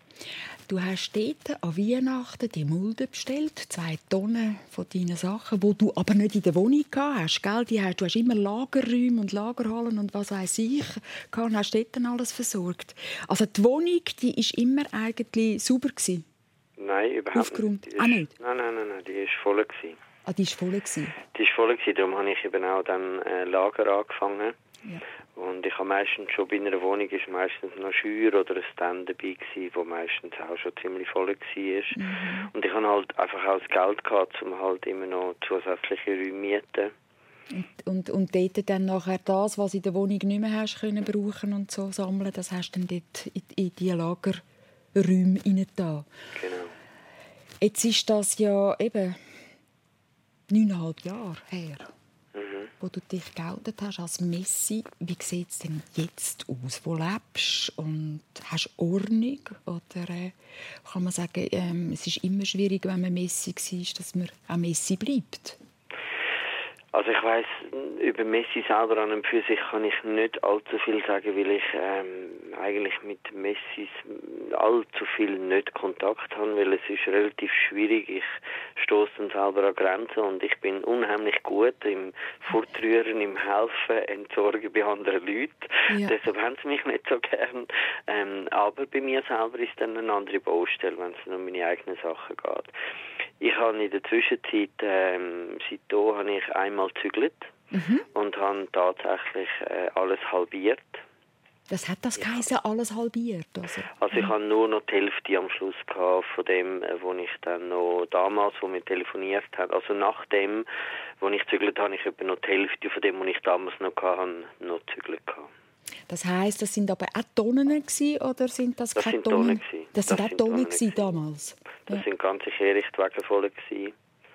Du hast dort an Weihnachten die Mulde bestellt, zwei Tonnen von deinen Sachen, die du aber nicht in der Wohnung gehabt hast. Gell? Die hast, du hast immer Lagerräume und Lagerhallen und was weiß ich gehabt und hast dort dann alles versorgt. Also die Wohnung, die war immer eigentlich sauber gewesen? Nein, überhaupt Aufgeräumt. nicht. Ah, nicht? Nein, nein, nein, nein, die war voll gewesen. Ah, die war voll gewesen? Die war voll gewesen, darum habe ich eben auch dann äh, Lager angefangen. Ja. Und ich habe meistens schon bei einer Wohnung ist meistens noch Scheuer oder ein Stand dabei gewesen, wo meistens auch schon ziemlich voll war. Mhm. Und ich habe halt einfach auch das Geld gehabt, um halt immer noch zusätzliche Räume mieten. Und, und, und dort dann nachher das, was in der Wohnung nicht mehr hast können brauchen und so sammeln, das hast du dann dort in, in diese Lagerräume reingetan. Genau. Jetzt ist das ja eben neuneinhalb Jahre her, mhm. wo du dich geoutet hast als Messi. Wie sieht es denn jetzt aus? Wo lebst du und hast du Ordnung? Oder äh, kann man sagen, ähm, es ist immer schwierig, wenn man Messi war, dass man auch Messi bleibt? Also ich weiss, über Messi selber an und für sich kann ich nicht allzu viel sagen, weil ich ähm, eigentlich mit Messis allzu viel nicht Kontakt habe, weil es ist relativ schwierig. Ich stoße dann selber an Grenzen und ich bin unheimlich gut im Fortrühren, im Helfen, Entsorgen bei anderen Leuten. Ja. Deshalb haben sie mich nicht so gern. Ähm, aber bei mir selber ist dann eine andere Baustelle, wenn es um meine eigenen Sachen geht. Ich habe in der Zwischenzeit, ähm, seitdem habe ich einmal gezügelt mhm. und habe tatsächlich äh, alles halbiert. Das hat das ja. geheißen, alles halbiert? Also, also ich mhm. habe nur noch die Hälfte am Schluss gehabt von dem, wo ich dann noch damals, wo wir telefoniert haben, also nach dem, wo ich gezügelt habe, ich etwa noch die Hälfte von dem, was ich damals noch hatte, noch gezügelt gehabt. Das heisst, das sind aber auch Tonnen gewesen, oder sind das, das keine sind Tonnen? Tonnen das, das sind auch Tonnen, Tonnen gewesen damals? Das ja. sind ganze Kehrichtwagen voll gewesen.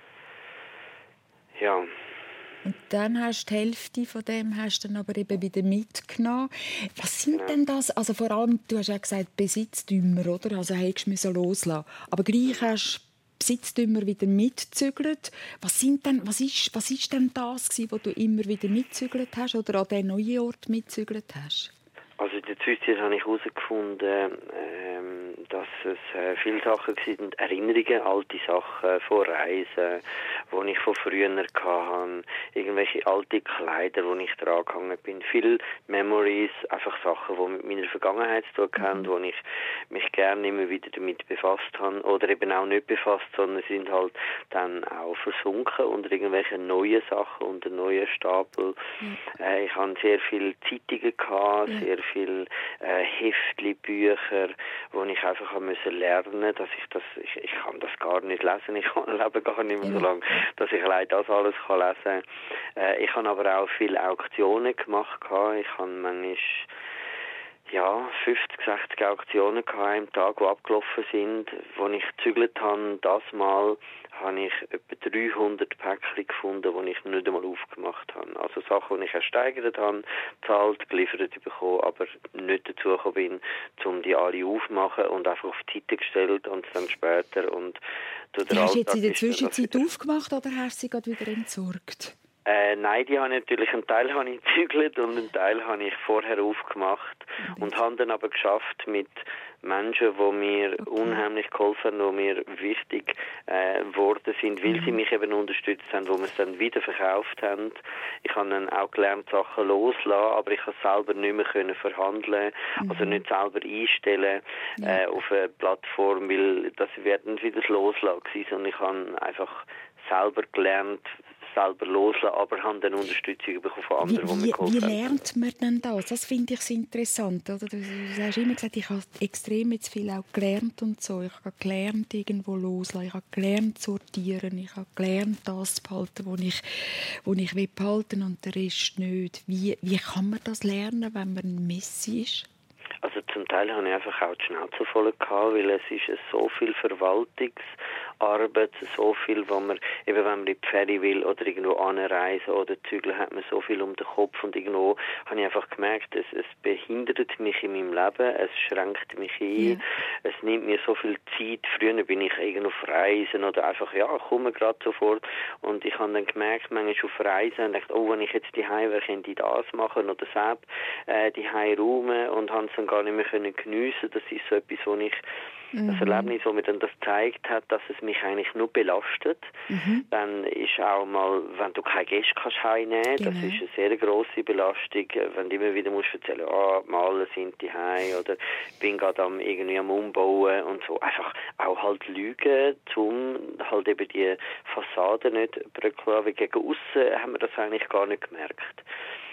Ja. Und dann hast du die Hälfte von dem hast du dann aber eben wieder mitgenommen. Was sind ja. denn das? Also vor allem, du hast ja gesagt, Besitztümer, oder? Also hättest du loslassen. Aber gleich hast du Besitztümer wieder mitgezügelt. Was sind denn, was ist, was ist denn das gewesen, was du immer wieder mitgezügelt hast oder an den neuen Ort mitgezügelt hast? Also in der Zwischenzeit habe ich herausgefunden, ähm, dass es äh, viele Sachen waren, Erinnerungen, alte Sachen von Reisen, die ich von früher hatte, irgendwelche alte Kleider, wo ich dran gegangen bin, viele Memories, einfach Sachen, die mit meiner Vergangenheit zu tun haben, mhm. wo ich mich gerne immer wieder damit befasst habe oder eben auch nicht befasst, sondern sind halt dann auch versunken unter irgendwelchen neuen Sachen, unter neuen Stapel. Mhm. Äh, ich hatte sehr viele Zeitungen gehabt, mhm. sehr viele äh, Heftli, Bücher, wo ich einfach habe müssen lernen, dass ich das, ich, ich kann das gar nicht lesen, ich kann leben gar nicht mehr so lange, dass ich allein das alles kann lesen. Äh, ich habe aber auch viele Auktionen gemacht, ich habe manchmal ja, fünfzig, sechzig Auktionen gehabt am Tag, die abgelaufen sind. Als ich gezügelt habe, das Mal, habe ich etwa dreihundert Päckchen gefunden, die ich nicht einmal aufgemacht habe. Also Sachen, die ich ersteigert habe, gezahlt, geliefert bekommen, aber nicht dazu gekommen bin, um die alle aufzumachen und einfach auf die Seite gestellt und dann später. Und die hast du jetzt in der Zwischenzeit aufgemacht oder hast du sie gerade wieder entsorgt? Äh, nein, die habe ich natürlich, einen Teil habe ich gezügelt und einen Teil habe ich vorher aufgemacht mhm. und habe dann aber geschafft mit Menschen, die mir okay. unheimlich geholfen haben, die mir wichtig geworden äh, sind, weil mhm. sie mich eben unterstützt haben, wo wir es dann wieder verkauft haben. Ich habe dann auch gelernt, Sachen loslassen, aber ich konnte selber nicht mehr können verhandeln, mhm. also nicht selber einstellen ja. äh, auf eine Plattform, weil das wird nicht wieder das Loslassen gewesen, und ich habe einfach selber gelernt, selber loslassen, aber haben dann Unterstützung bekommen von anderen, wie, die mir geholfen haben. Wie lernt man denn das? Das finde ich interessant. Oder? Du, du hast immer gesagt, ich habe extrem jetzt viel auch gelernt und so. Ich habe gelernt, irgendwo loslassen. Ich habe gelernt, sortieren. Ich habe gelernt, das zu behalten, was ich, was ich will behalten und der Rest nicht. Wie, wie kann man das lernen, wenn man ein Messi ist? Also zum Teil hatte ich einfach auch die Schnauze voll gehabt, weil es ist so viel Verwaltungsarbeit, so viel, wo man, eben wenn man in die Ferien will oder irgendwo anreisen oder zügeln, hat man so viel um den Kopf, und irgendwo habe ich einfach gemerkt, es, es behindert mich in meinem Leben, es schränkt mich ein, ja. es nimmt mir so viel Zeit. Früher bin ich irgendwo auf Reisen oder einfach, ja, komme gerade sofort, und ich habe dann gemerkt, manchmal auf Reisen und dachte, oh, wenn ich jetzt die Heim wäre, könnte ich das machen oder selbst äh, die Heim räumen, und habe es dann gar nicht mehr können geniessen. Das ist so etwas, wo ich Mhm. Das Erlebnis, wo mir dann das gezeigt hat, dass es mich eigentlich nur belastet. Mhm. Dann ist auch mal, wenn du keine Gäste kannst heimnehmen, genau. Das ist eine sehr grosse Belastung, wenn du immer wieder musst erzählen, ah, die Maler sind die heim oder bin gerade am, irgendwie am Umbauen und so. Einfach auch halt lügen, um halt eben die Fassade nicht bröckeln, weil gegen aussen haben wir das eigentlich gar nicht gemerkt.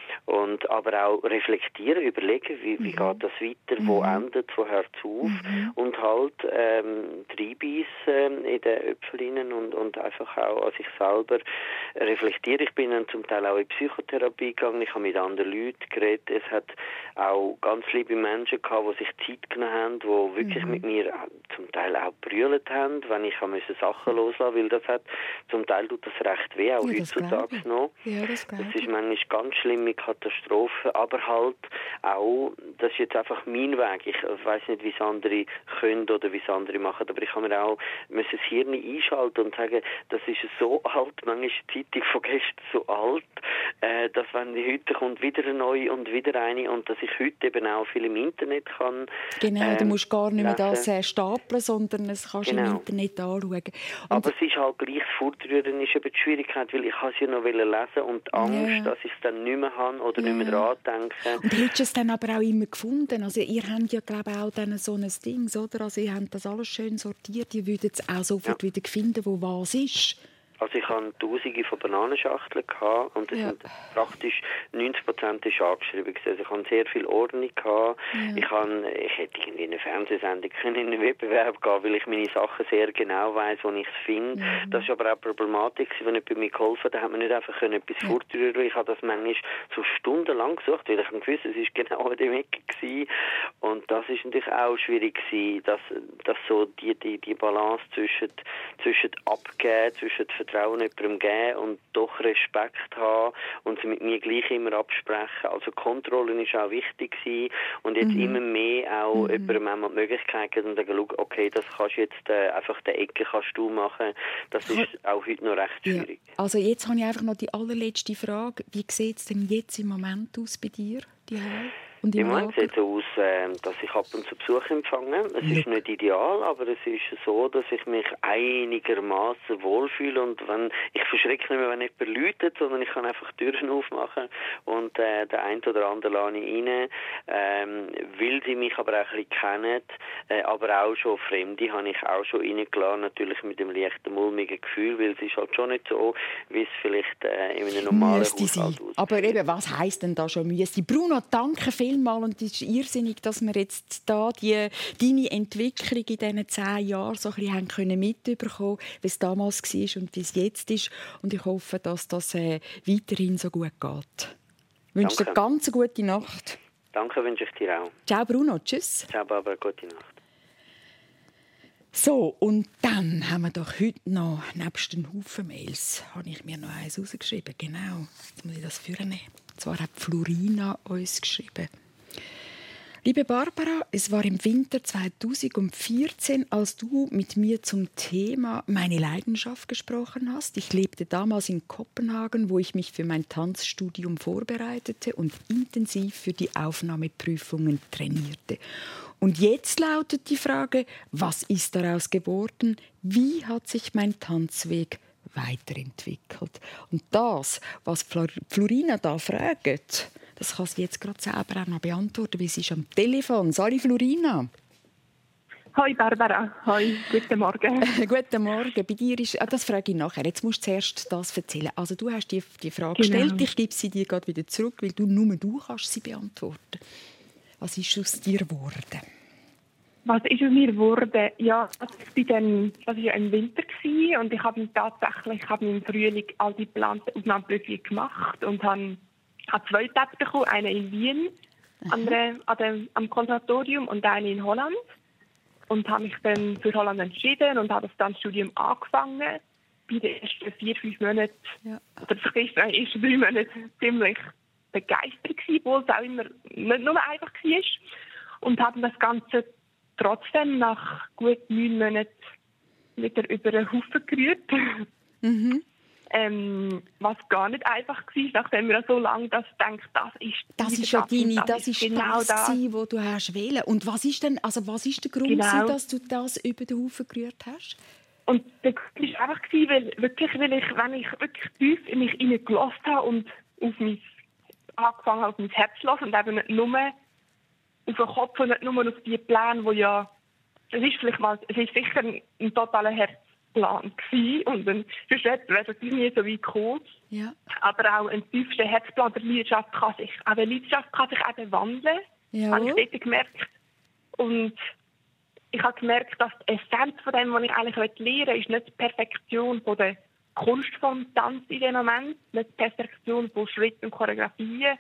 Und aber auch reflektieren, überlegen, wie, wie mhm. geht das weiter, wo mhm. endet, wo hört es auf mhm. und halt ähm, reinbeissen in den Äpfel und, und einfach auch an sich selber reflektieren. Ich bin dann zum Teil auch in Psychotherapie gegangen, ich habe mit anderen Leuten geredet. Es hat auch ganz liebe Menschen gehabt, die sich Zeit genommen haben, die wirklich mhm. mit mir zum Teil auch brüllt haben, wenn ich musste Sachen loslassen, weil das hat, zum Teil tut das recht weh, auch ja, heutzutage noch. Ja, das, das ist manchmal ganz schlimme Katastrophe, aber halt auch, das ist jetzt einfach mein Weg. Ich weiß nicht, wie es andere können oder wie es andere machen, aber ich habe mir auch müssen das Hirn einschalten und sagen, das ist so alt, manchmal ist die Zeitung von gestern so alt, äh, dass wenn die heute kommt, wieder eine neue und wieder eine und dass ich heute eben auch viel im Internet kann. Genau, ähm, du musst gar nicht mehr lesen. das äh, stapeln, sondern es kannst du genau. im Internet anschauen. Und aber es ist halt gleich fortrührend, ist eben die Schwierigkeit, weil ich es ja noch lesen und die Angst, ja. dass ich es dann nicht mehr habe oder ja. nicht mehr dran denke. Und hättest du es dann aber auch immer gefunden? Also ihr habt ja, glaube ich, auch dann so ein Ding, oder? Also ihr habt das alles schön sortiert, ihr würdet es auch sofort ja. wieder finden, wo was ist. Also ich hatte tausende von Bananenschachteln gehabt und das ja. sind praktisch neunzig Prozent ist angeschrieben. Also ich hatte sehr viel Ordnung gehabt. Ja. Ich, habe, ich hätte irgendwie in eine Fernsehsendung können, in einen Wettbewerb gehen, weil ich meine Sachen sehr genau weiss, wo ich es finde. Ja. Das war aber auch Problematik, wenn jemand mir geholfen hat, da hat man nicht einfach etwas ja. fortrühren. Ich habe das manchmal so stundenlang gesucht, weil ich wusste, es war genau in der Ecke gewesen. Und das ist natürlich auch schwierig gewesen, dass, dass so die, die, die Balance zwischen, zwischen Abgeben, zwischen Vertrauen jemandem geben und doch Respekt haben und sie mit mir gleich immer absprechen. Also Kontrolle war auch wichtig gewesen und jetzt mhm. immer mehr auch mhm. jemandem die Möglichkeit geben und sagen, okay, das kannst du jetzt äh, einfach die Ecke kannst du machen. Das ist auch heute noch recht schwierig. Ja. Also jetzt habe ich einfach noch die allerletzte Frage. Wie sieht es denn jetzt im Moment aus bei dir? Die Und Im Moment sieht es so aus, äh, dass ich ab und zu Besuch empfange. Es ja. ist nicht ideal, aber es ist so, dass ich mich einigermaßen wohlfühle. Und wenn, ich verschrecke nicht mehr, wenn jemand läutet, sondern ich kann einfach Türen aufmachen und äh, der eine oder andere lasse ich rein. Ähm, weil sie mich aber auch ein bisschen kennen, äh, aber auch schon Fremde habe ich auch schon reingelassen, natürlich mit dem leichten mulmigen Gefühl, weil es ist halt schon nicht so, wie es vielleicht äh, in einem normalen Haushalt aussieht. Aber eben, was heisst denn da schon müsste? Bruno, danke vielmals und es ist irrsinnig, dass wir jetzt da die, deine Entwicklung in diesen zehn Jahren so ein bisschen haben können mitbekommen, wie es damals war und wie es jetzt ist. Und ich hoffe, dass das äh, weiterhin so gut geht. Ich wünsche dir eine ganz gute Nacht. Danke, wünsche ich dir auch. Ciao Bruno, tschüss. Ciao Barbara, gute Nacht. So, und dann haben wir doch heute noch, nebst den Haufen Mails, habe ich mir noch eins rausgeschrieben. Genau, jetzt muss ich das vornehmen. Und zwar hat Florina uns geschrieben. Liebe Barbara, es war im Winter zweitausendvierzehn, als du mit mir zum Thema meine Leidenschaft gesprochen hast. Ich lebte damals in Kopenhagen, wo ich mich für mein Tanzstudium vorbereitete und intensiv für die Aufnahmeprüfungen trainierte. Und jetzt lautet die Frage, was ist daraus geworden? Wie hat sich mein Tanzweg weiterentwickelt? Und das, was Florina da fragt, das kann sie jetzt gerade selber auch noch beantworten, weil sie ist am Telefon. Sali Florina. Hoi Barbara, hoi, guten Morgen. Guten Morgen. Bei dir ist, ah, das frage ich nachher. Jetzt musst du zuerst das erzählen. Also du hast die, die Frage genau. gestellt, ich gebe sie dir gerade wieder zurück, weil du nur du kannst sie beantworten. Was ist aus dir geworden? Was ist aus mir geworden? Ja, also ich bin dann, das war ja im Winter gewesen, und ich habe tatsächlich, ich habe im Frühling all die geplanten Aufnahmeprüfungen gemacht und habe, habe zwei Plätze bekommen, einen in Wien an der, an dem, am Konservatorium und einen in Holland. Und habe mich dann für Holland entschieden und habe das dann Studium angefangen. Bei den ersten vier, fünf Monaten, ja. oder vielleicht in den ersten drei Monaten ziemlich begeistert gewesen, obwohl es auch immer nicht nur einfach war. Und habe das Ganze trotzdem nach gut neun Monaten wieder über den Haufen gerührt. Mhm. Ähm, was gar nicht einfach war, nachdem wir so lange das denkt, das ist das ist ja deine, das, das ist genau das, das, was du hast wählen. Und was ist denn, also was ist der Grund, genau. dass du das über den Haufen gerührt hast? Und der Grund war einfach, weil, wirklich, weil ich, wenn ich wirklich tief in mich hineingelassen habe und auf mein, angefangen habe, auf mein Herz zu hören und eben nicht nur auf den Kopf und nicht nur auf die Pläne, wo ja, es ist vielleicht mal, es ist sicher ein, ein totaler Herzplan gewesen und ein Schritt wäre es nie so weit gekommen. Ja. Aber auch ein tiefster Herzplan der Leidenschaft kann sich, auch eine Leidenschaft kann sich eben wandeln. Ja. Habe ich dort gemerkt. Und ich habe gemerkt, dass die Essenz von dem, was ich eigentlich lernen will, ist nicht die Perfektion von der Kunst vom Tanz in dem Moment, nicht die Perfektion von Schritten und Choreografien,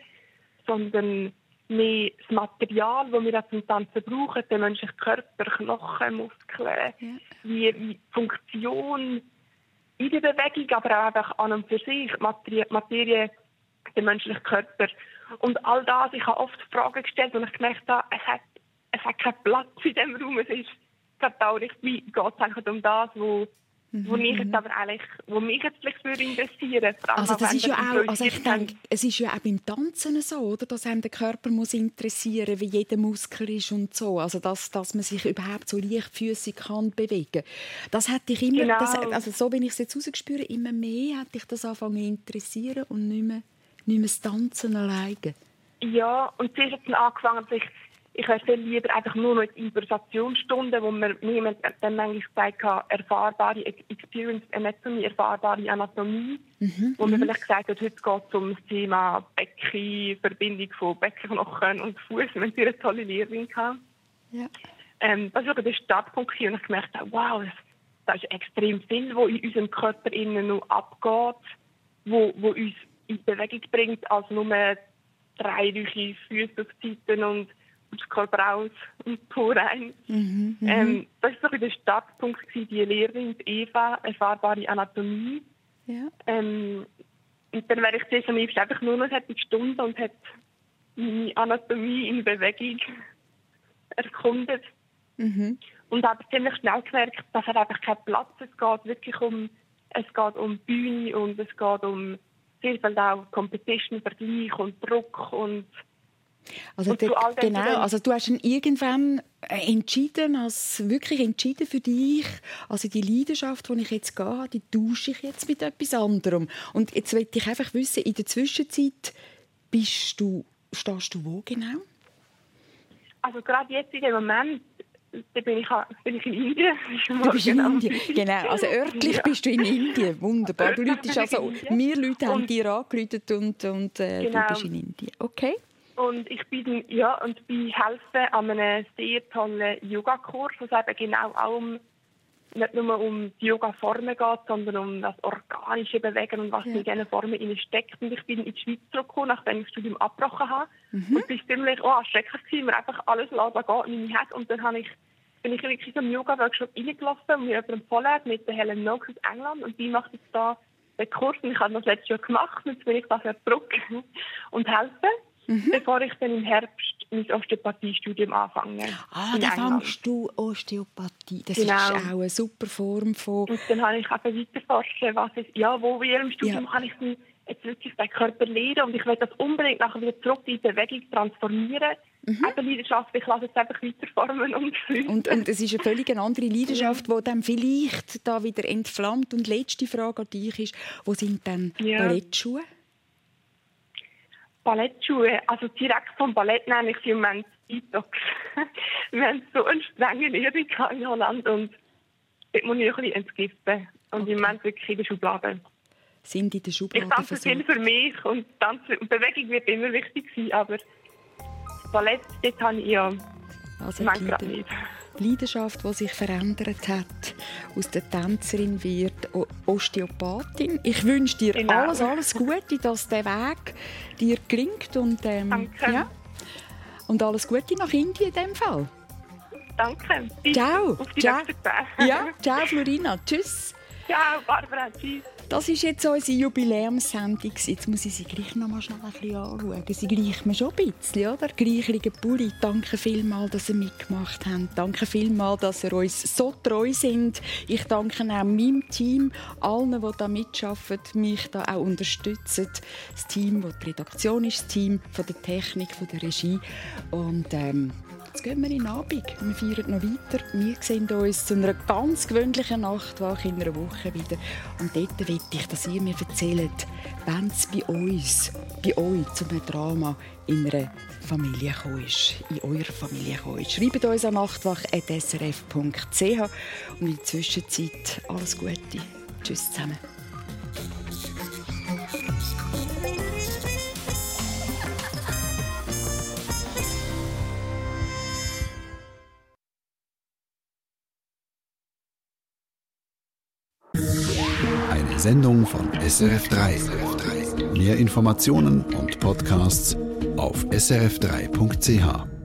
sondern mehr das Material, das wir zum Tanzen brauchen, den menschlichen Körper, Knochen, Muskeln, ja. wie, wie Funktion in der Bewegung, aber auch einfach an und für sich, Materie, Materie der menschliche Körper. Und all das, ich habe oft Fragen gestellt und ich gemerkt habe, es hat, es hat keinen Platz in diesem Raum, es ist verdaulich, wie geht es eigentlich um das, wo Wo, mich jetzt aber eigentlich, wo mich jetzt vielleicht würde interessieren. Also das ist ja auch, also ich denke, es ist ja auch beim Tanzen so, oder? Dass einem der Körper muss interessieren, wie jeder Muskel ist und so. Also dass, dass man sich überhaupt so leichtfüßig kann bewegen. Das hat dich immer, genau. das, also so wie ich es jetzt rausgespüre, immer mehr hat dich das angefangen zu interessieren und nicht mehr, nicht mehr das Tanzen alleine. Ja, und zuerst hat es angefangen, dass ich Ich wäre viel lieber einfach nur noch in Improvisationsstunden, wo mir niemand dann manchmal gesagt hat, erfahrbare Experience Anatomy, erfahrbare Anatomie, mhm, wo mir vielleicht gesagt hat, heute geht es um das Thema Becken, Verbindung von Beckenknochen und Fuß. Wir haben eine tolle Lehrerin gehabt. Ja. Ähm, das war der Startpunkt und ich gemerkt habe, wow, da ist extrem viel, was in unserem Körper innen noch abgeht, wo, wo uns in Bewegung bringt, als nur drei weiche Füße auf die Seiten und das Körper aus und Po rein. Mhm, ähm, das war so der Startpunkt, die Lehrerin die Eva, erfahrbare Anatomie. Ja. Ähm, und dann wäre ich zuerst am liebsten einfach nur noch eine Stunde und hätte meine Anatomie in Bewegung erkundet. Mhm. Und habe ziemlich schnell gemerkt, dass er einfach keinen Platz hat. Es geht wirklich um, es geht um Bühne und es geht um sehr viel auch Competition, Vergleich und Druck und Also der, genau, also du hast dann irgendwann entschieden, als wirklich entschieden für dich, also die Leidenschaft, die ich jetzt gehe, die tausche ich jetzt mit etwas anderem. Und jetzt möchte ich einfach wissen, in der Zwischenzeit bist du, stehst du wo genau? Also gerade jetzt in dem Moment da bin, ich, bin ich in Indien. Du bist in Indien, genau. Also örtlich ja. bist du in Indien. Wunderbar. Du läutest also, wir Leute haben dir angerufen und, und äh, genau. du bist in Indien. Okay. Und ich bin, ja, und bin helfen an einem sehr tollen Yoga-Kurs, wo es eben genau auch um, nicht nur um die Yoga-Formen geht, sondern um das organische Bewegen und was ja. in diesen Formen steckt. Und ich bin in die Schweiz zurückgekommen, nachdem ich das Studium abgebrochen habe. Mhm. Und es war ziemlich oh, schrecklich, weil mir einfach alles lassen geht, wie hat. Und dann habe ich, bin ich wirklich so im Yoga-Workshop reingelaufen und mir jemand empfohlen hat, mit der Helen Noakes aus England. Und die macht jetzt da den Kurs. Und ich habe das letztes Jahr gemacht. Und jetzt bin ich da zurück und helfe. Mhm. Bevor ich dann im Herbst mein Osteopathiestudium anfange. Ah, dann fängst du Osteopathie. Das genau. ist auch eine super Form von... Und dann habe ich eben weiterforschen, was es, ja, wo in ihrem Studium ja. kann ich dann jetzt wirklich den Körper lernen und ich will das unbedingt nachher wieder zurück in die Bewegung transformieren. Mhm. Eben Leidenschaft, ich lasse es einfach weiterformen und und, und es ist eine völlig andere Leidenschaft, die dann vielleicht da wieder entflammt. Und die letzte Frage an dich ist, wo sind dann ja. Ballettschuhe? Ballettschuhe, also direkt vom Ballett nenne ich sie im Moment Detox. Wir haben so eine strenge Lehrerin in Holland und dort muss ich ein bisschen entgiften. Und okay. im Moment wirklich in der Schublade. Sind in der Schublade Ich tanze viel für mich und, Tanzen, und Bewegung wird immer wichtig sein, aber Ballett, das habe ich ja also gerade nicht. Leidenschaft, die sich verändert hat. Aus der Tänzerin wird o- Osteopathin. Ich wünsche dir genau. alles, alles Gute, dass der Weg dir gelingt. Und, ähm, Danke. Ja. Und alles Gute nach Indien in diesem Fall. Danke. Ciao. Auf die ciao. Ja, ciao Florina. Tschüss. Ciao Barbara. Tschüss. Das ist jetzt unsere Jubiläumssendung. Jetzt muss ich sie gleich noch mal schnell ein bisschen anschauen. Sie gleicht mir schon ein bisschen, oder? Gleichliche Pulli. Danke vielmals, dass ihr mitgemacht habt. Danke vielmals, dass ihr uns so treu sind. Ich danke auch meinem Team, allen, die da mitarbeiten, mich da auch unterstützen. Das Team, das die Redaktion ist, das Team von der Technik, von der Regie. Und ähm, jetzt gehen wir in den Abend. Wir feiern noch weiter. Wir sehen uns zu einer ganz gewöhnlichen Nachtwache in einer Woche wieder. Und dort will ich, dass ihr mir erzählt, wenn es bei uns, bei euch zu einem Drama in einer Familie gekommen ist, in eurer Familie gekommen ist. Schreibt uns an nachtwache at s r f punkt c h und in der Zwischenzeit alles Gute. Tschüss zusammen. Eine Sendung von S R F drei. Mehr Informationen und Podcasts auf s r f drei punkt c h.